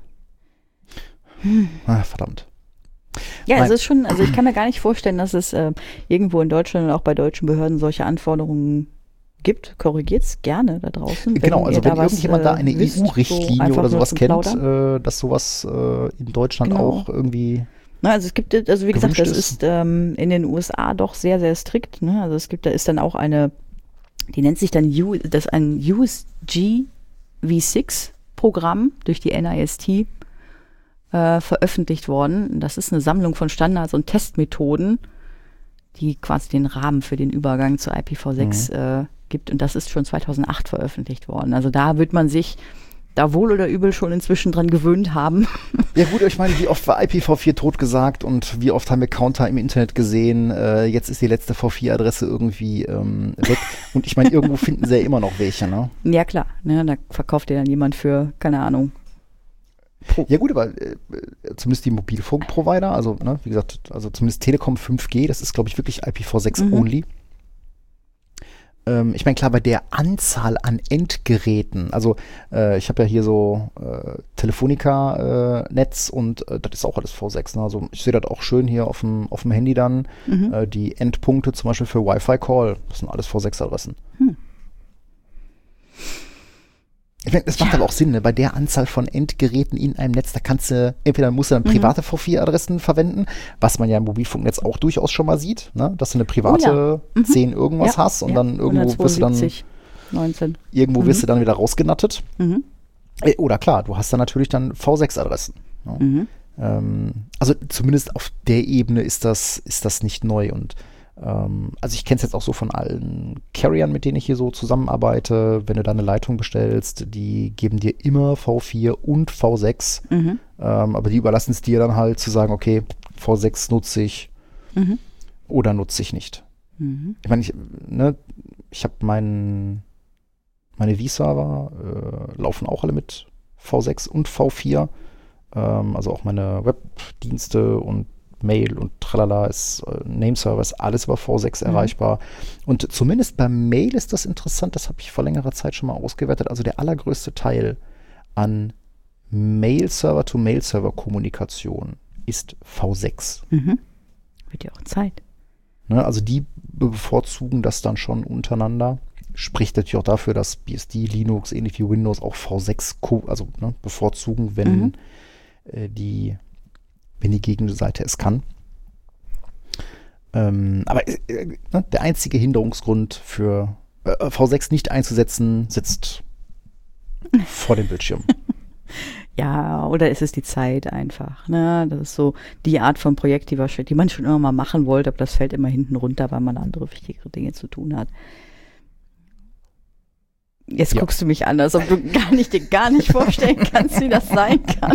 Ah, verdammt. Ja, Nein. es ist schon, also ich kann mir gar nicht vorstellen, dass es äh, irgendwo in Deutschland und auch bei deutschen Behörden solche Anforderungen gibt. Korrigiert's gerne da draußen. Genau, also ihr wenn da was, irgendjemand da eine äh, wisst, E U-Richtlinie so einfach oder nur sowas zum kennt, Plaudern. äh, dass sowas äh, in Deutschland Genau. auch irgendwie. Na, also es gibt, also wie gesagt, gewünscht das ist. ist ähm, in den U S A doch sehr, sehr strikt. Ne? Also es gibt, da ist dann auch eine, die nennt sich dann U, das ist ein U S G V sechs Programm durch die N I S T äh, veröffentlicht worden. Das ist eine Sammlung von Standards und Testmethoden, die quasi den Rahmen für den Übergang zu I P v sechs Mhm. äh, gibt. Und das ist schon zweitausendacht veröffentlicht worden. Also da wird man sich da wohl oder übel schon inzwischen dran gewöhnt haben. Ja gut, ich meine, wie oft war I P v vier totgesagt und wie oft haben wir Counter im Internet gesehen, äh, jetzt ist die letzte V vier Adresse irgendwie ähm, weg. Und ich meine, irgendwo finden sie ja immer noch welche, ne? Ja klar, ne, da verkauft dir dann jemand für, keine Ahnung. Pro- Ja gut, aber äh, zumindest die Mobilfunkprovider, also ne, wie gesagt, also zumindest Telekom fünf G, das ist glaube ich wirklich I P v sechs Mhm. only. Ähm, ich meine, klar, bei der Anzahl an Endgeräten, also äh, ich habe ja hier so äh, Telefonica-Netz und äh, das ist auch alles V sechs. Ne? Also ich sehe das auch schön hier auf dem auf dem Handy dann. Mhm. Äh, die Endpunkte zum Beispiel für Wi-Fi-Call, das sind alles V sechs Adressen. Hm. Ich meine, das macht Ja. aber auch Sinn, ne? Bei der Anzahl von Endgeräten in einem Netz, da kannst du, entweder musst du dann Mhm. private V vier Adressen verwenden, was man ja im Mobilfunknetz auch durchaus schon mal sieht, ne? Dass du eine private Mhm. zehn irgendwas Ja, hast und ja, dann irgendwo wirst du dann, hundertzweiundsiebzig, neunzehn. irgendwo Mhm. wirst du dann wieder rausgenattet. Mhm. Äh, Oder klar, du hast dann natürlich dann V sechs Adressen. Ne? Mhm. Ähm, also zumindest auf der Ebene ist das, ist das nicht neu. Und ähm, also ich kenne es jetzt auch so von allen Carriern, mit denen ich hier so zusammenarbeite. Wenn du da eine Leitung bestellst, die geben dir immer V vier und V sechs. Mhm. Ähm, aber die überlassen es dir dann halt zu sagen, okay, V sechs nutze ich Mhm. oder nutze ich nicht. Mhm. Ich meine, ich, ne, ich habe meinen meine V-Server äh, laufen auch alle mit V sechs und V vier. Ähm, also auch meine Webdienste und Mail und tralala ist äh, Nameserver ist alles über V sechs Mhm. erreichbar. Und zumindest beim Mail ist das interessant, das habe ich vor längerer Zeit schon mal ausgewertet. Also der allergrößte Teil an Mail-Server-to-Mail-Server-Kommunikation ist V sechs. Mhm. Wird ja auch Zeit. Ne, also die bevorzugen das dann schon untereinander. Spricht natürlich auch dafür, dass B S D, Linux, ähnlich wie Windows auch V sechs ko- also, ne, bevorzugen, wenn, Mhm. äh, die, wenn die Gegenseite es kann. Ähm, aber äh, äh, ne, der einzige Hinderungsgrund für äh, V sechs nicht einzusetzen, sitzt vor dem Bildschirm. Ja, oder ist es die Zeit einfach? Ne? Das ist so die Art von Projekt, die, wahrscheinlich- die man schon immer mal machen wollte, aber das fällt immer hinten runter, weil man andere wichtigere Dinge zu tun hat. Jetzt Ja. guckst du mich an, als ob du gar nicht, dir gar nicht vorstellen kannst, wie das sein kann.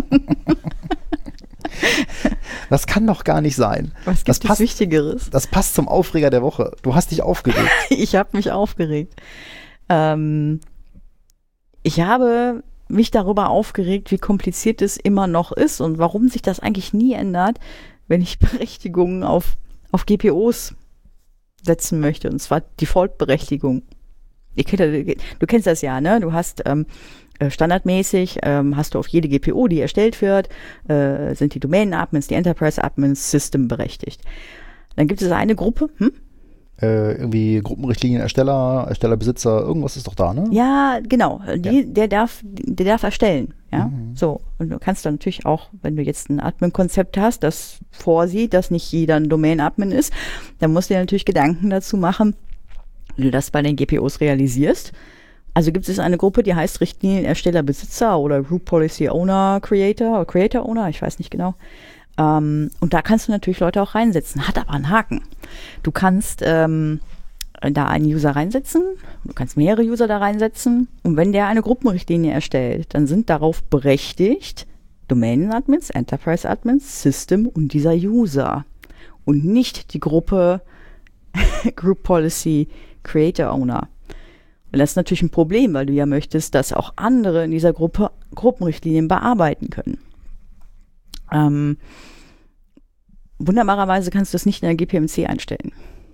Das kann doch gar nicht sein. Was Das gibt es passt- Wichtigeres? Das passt zum Aufreger der Woche. Du hast dich aufgeregt. Ich habe mich aufgeregt. Ähm, ich habe mich darüber aufgeregt, wie kompliziert es immer noch ist und warum sich das eigentlich nie ändert, wenn ich Berechtigungen auf, auf G P Os setzen möchte, und zwar Default-Berechtigung. Ihr kennt, ja- du kennst das ja, ne? Du hast ähm, äh, standardmäßig, ähm, hast du auf jede G P O, die erstellt wird, äh, sind die Domain-Admins, die Enterprise-Admins System berechtigt. Dann gibt es eine Gruppe, hm? Äh, irgendwie Gruppenrichtlinien, Ersteller, Erstellerbesitzer, irgendwas ist doch da, ne? Ja, genau. Die, Ja. Der darf, der darf erstellen. Ja, Mhm. so. Und du kannst dann natürlich auch, wenn du jetzt ein Admin-Konzept hast, das vorsieht, dass nicht jeder ein Domain-Admin ist, dann musst du dir natürlich Gedanken dazu machen, wie du das bei den G P Os realisierst. Also gibt es eine Gruppe, die heißt Richtlinienersteller Besitzer oder Group Policy Owner Creator oder Creator Owner, ich weiß nicht genau. Ähm, und da kannst du natürlich Leute auch reinsetzen, hat aber einen Haken. Du kannst ähm, da einen User reinsetzen, du kannst mehrere User da reinsetzen und wenn der eine Gruppenrichtlinie erstellt, dann sind darauf berechtigt Domain-Admins, Enterprise-Admins, System und dieser User und nicht die Gruppe Group Policy Creator Owner. Und das ist natürlich ein Problem, weil du ja möchtest, dass auch andere in dieser Gruppe Gruppenrichtlinien bearbeiten können. Ähm, wunderbarerweise kannst du das nicht in der G P M C einstellen.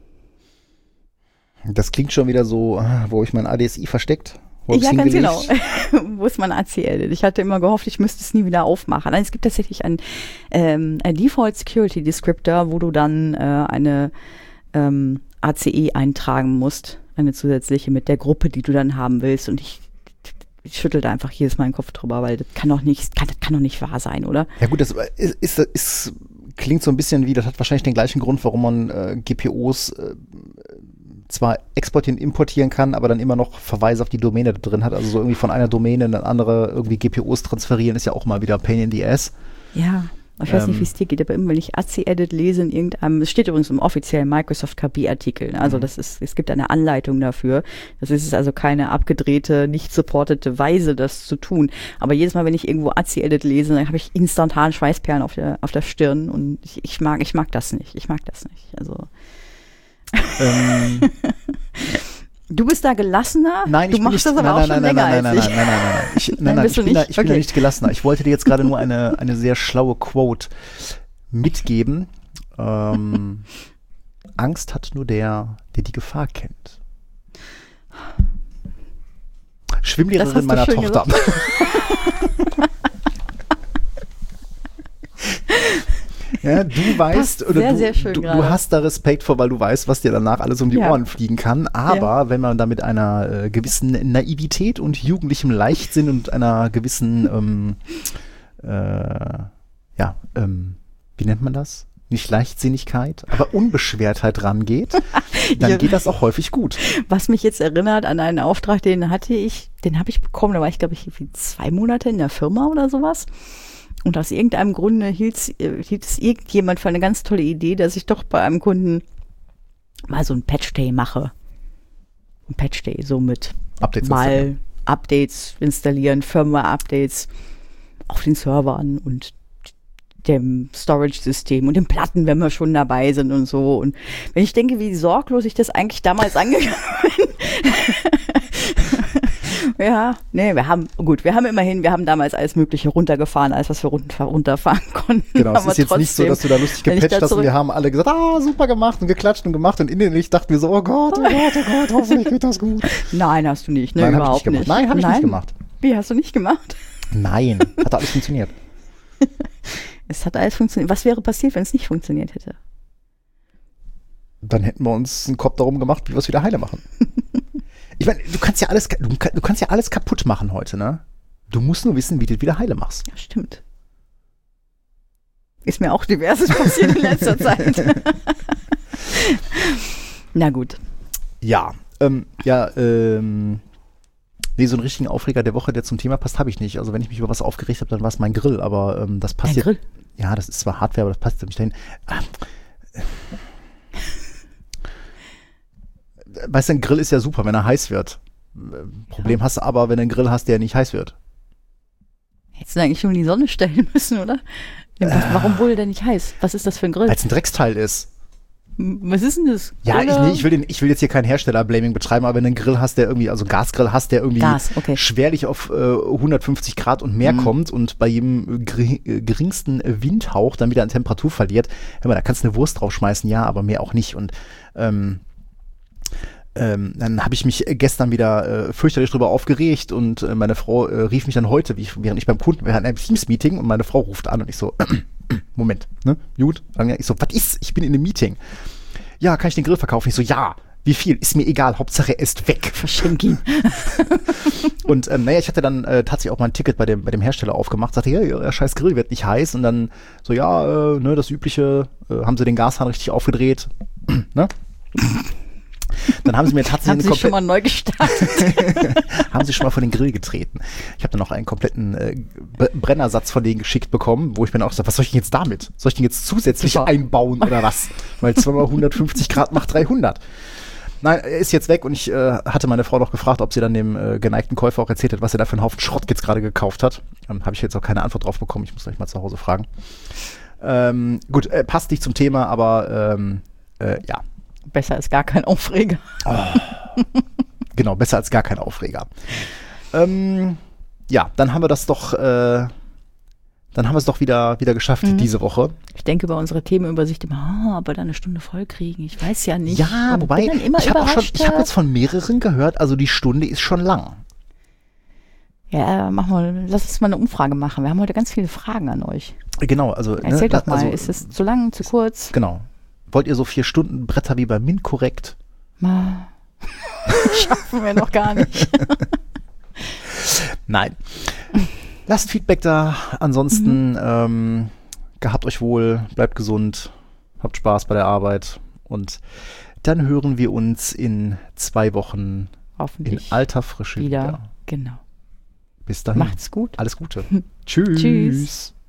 Das klingt schon wieder so, wo ich mein A D S I versteckt. Wo Ja, hab's ganz genau. hingelegt? Wo ist mein A C L? Ich hatte immer gehofft, ich müsste es nie wieder aufmachen. Nein, es gibt tatsächlich einen, ähm, einen Default Security Descriptor, wo du dann äh, eine ähm, A C E eintragen musst, eine zusätzliche mit der Gruppe, die du dann haben willst. Und ich, ich schüttel da einfach jedes Mal den Kopf drüber, weil das kann doch nicht, kann, das kann doch nicht wahr sein, oder? Ja gut, das ist, ist, ist, klingt so ein bisschen wie, das hat wahrscheinlich den gleichen Grund, warum man äh, G P Os äh, zwar exportieren, importieren kann, aber dann immer noch Verweise auf die Domäne da drin hat. Also so irgendwie von einer Domäne in eine andere irgendwie G P Os transferieren, ist ja auch mal wieder Pain in the Ass. Ja, ich weiß Ähm. nicht, wie es dir geht, aber immer wenn ich A C-Edit lese in irgendeinem, es steht übrigens im offiziellen Microsoft K B-Artikel, ne? Also das ist, es gibt eine Anleitung dafür. Das ist also keine abgedrehte, nicht supportete Weise, das zu tun. Aber jedes Mal, wenn ich irgendwo A C-Edit lese, dann habe ich instantan Schweißperlen auf der, auf der Stirn und ich, ich mag, ich mag das nicht. Ich mag das nicht. Also. Ähm, Du bist da gelassener? nein, ich du bin machst nicht, das aber nein, auch nein, schon nein, länger nein, nein, als nein, ich. nein, nein, nein, nein, ich, nein, Nein, nein, bist ich du bin, da, nicht? ich bin da Okay. nicht gelassener. Ich wollte dir jetzt gerade nur eine, eine sehr schlaue Quote mitgeben. Ähm, Angst hat nur der, der die Gefahr kennt. Schwimmlehrerin Das meiner hast du schön Tochter. Ja, du weißt, Passt oder sehr, du, sehr schön du, du gerade. hast da Respekt vor, weil du weißt, was dir danach alles um die Ja. Ohren fliegen kann. Aber wenn man da mit einer äh, gewissen Naivität und jugendlichem Leichtsinn und einer gewissen, ähm, äh, ja, ähm, wie nennt man das? Nicht Leichtsinnigkeit, aber Unbeschwertheit rangeht, dann Ja. geht das auch häufig gut. Was mich jetzt erinnert an einen Auftrag, den hatte ich, den habe ich bekommen, da war ich, glaube ich, irgendwie zwei Monate in der Firma oder sowas. Und aus irgendeinem Grunde hielt, hielt es irgendjemand für eine ganz tolle Idee, dass ich doch bei einem Kunden mal so ein Patch-Day mache. Ein Patch-Day, so mit Updates mal installieren. Updates installieren, Firmware-Updates auf den Servern und dem Storage-System und den Platten, wenn wir schon dabei sind und so. Und wenn ich denke, wie sorglos ich das eigentlich damals angegangen bin. Ja, nee, wir haben, gut, wir haben immerhin, wir haben damals alles Mögliche runtergefahren, alles, was wir runter, runterfahren konnten. Genau, es Aber ist jetzt nicht so, trotzdem, dass du da lustig wenn ich gepatcht da hast und zurück- wir haben alle gesagt, ah, super gemacht und geklatscht und gemacht und innerlich dachten wir so, oh Gott, oh Gott, oh Gott, hoffentlich geht das gut. Nein, hast du nicht, ne, Nein, hab ich überhaupt nicht gemacht. Nein, habe ich nicht gemacht. Wie, hast du nicht gemacht? Nein, hat alles funktioniert. Es hat alles funktioniert. Was wäre passiert, wenn es nicht funktioniert hätte? Dann hätten wir uns einen Kopf darum gemacht, wie wir es wieder heile machen. Ich meine, du kannst ja alles, du, kann- du kannst ja alles kaputt machen heute, ne? Du musst nur wissen, wie du es wieder heile machst. Ja, stimmt. Ist mir auch diverses passiert in letzter Zeit. Na gut. Ja, ähm, ja, ähm, nee, so einen richtigen Aufreger der Woche, der zum Thema passt, habe ich nicht. Also wenn ich mich über was aufgeregt habe, dann war es mein Grill, aber ähm, das passt Dein jetzt. Grill? Ja, das ist zwar Hardware, aber das passt nicht dahin. Ah, äh, weißt du, ein Grill ist ja super, wenn er heiß wird. Äh, Problem Ja. hast du aber, wenn du einen Grill hast, der nicht heiß wird. Hättest du eigentlich schon in die Sonne stellen müssen, oder? Ja, was, warum wurde der nicht heiß? Was ist das für ein Grill? Weil es ein Drecksteil ist. Was ist denn das? Ja, ich, Oder? nee, ich, will den, ich will jetzt hier kein Hersteller-Blaming betreiben, aber wenn du einen Grill hast, der irgendwie, also einen Gasgrill hast, der irgendwie Gas, okay. schwerlich auf äh, hundertfünfzig Grad und mehr Mhm. kommt und bei jedem geri- äh, geringsten Windhauch dann wieder an Temperatur verliert, hör mal, da kannst du eine Wurst draufschmeißen, ja, aber mehr auch nicht. Und ähm, ähm, dann habe ich mich gestern wieder äh, fürchterlich drüber aufgeregt und äh, meine Frau äh, rief mich dann heute, wie ich, während ich beim Kunden, wir hatten ein Teams-Meeting und meine Frau ruft an und ich so, Moment, ne, gut, ich so, was ist? Ich bin in einem Meeting. ja, kann ich den Grill verkaufen? Ich so, ja, wie viel? Ist mir egal, Hauptsache er ist weg. Verschenk ihn. Und ähm, naja, ich hatte dann äh, tatsächlich auch mal ein Ticket bei dem, bei dem Hersteller aufgemacht, sagte, ja, der scheiß Grill wird nicht heiß. Und dann so, ja, äh, ne, das Übliche, äh, haben sie den Gashahn richtig aufgedreht. Ne? Dann haben sie mir tatsächlich haben eine sie schon mal neu gestartet. haben sie schon mal von den Grill getreten. Ich habe dann noch einen kompletten äh, Brennersatz von denen geschickt bekommen, wo ich mir dann auch gesagt, was soll ich denn jetzt damit? Soll ich den jetzt zusätzlich Super. einbauen oder was? Weil zweimal hundertfünfzig Grad macht dreihundert. Nein, er ist jetzt weg und ich äh, hatte meine Frau noch gefragt, ob sie dann dem äh, geneigten Käufer auch erzählt hat, was er da für einen Haufen Schrott jetzt gerade gekauft hat. Ähm, habe ich jetzt auch keine Antwort drauf bekommen. Ich muss gleich mal zu Hause fragen. Ähm, gut, äh, passt nicht zum Thema, aber ähm, äh, ja. Besser als gar kein Aufreger. Oh. Genau, besser als gar kein Aufreger. Ähm, ja, dann haben wir das doch, äh, dann haben wir es doch wieder, wieder geschafft Mhm. diese Woche. Ich denke über unsere Themenübersicht immer, oh, aber dann eine Stunde voll kriegen. Ich weiß ja nicht. Ja, Und wobei, bin dann immer ich habe auch schon, überrascht, ich habe jetzt von mehreren gehört, also die Stunde ist schon lang. Ja, machen wir, lass uns mal eine Umfrage machen. Wir haben heute ganz viele Fragen an euch. Genau, also. Erzähl ne, doch mal, also, ist es zu lang, zu kurz? Genau. Wollt ihr so vier Stunden Bretter wie bei Mint korrekt? Ma- Schaffen wir noch gar nicht. Nein. Lasst Feedback da. Ansonsten, Mhm. ähm, gehabt euch wohl, bleibt gesund, habt Spaß bei der Arbeit und dann hören wir uns in zwei Wochen in Hoffentlich alter Frische wieder. wieder. Genau. Bis dahin. Macht's gut. Alles Gute. Tschüss. Tschüss.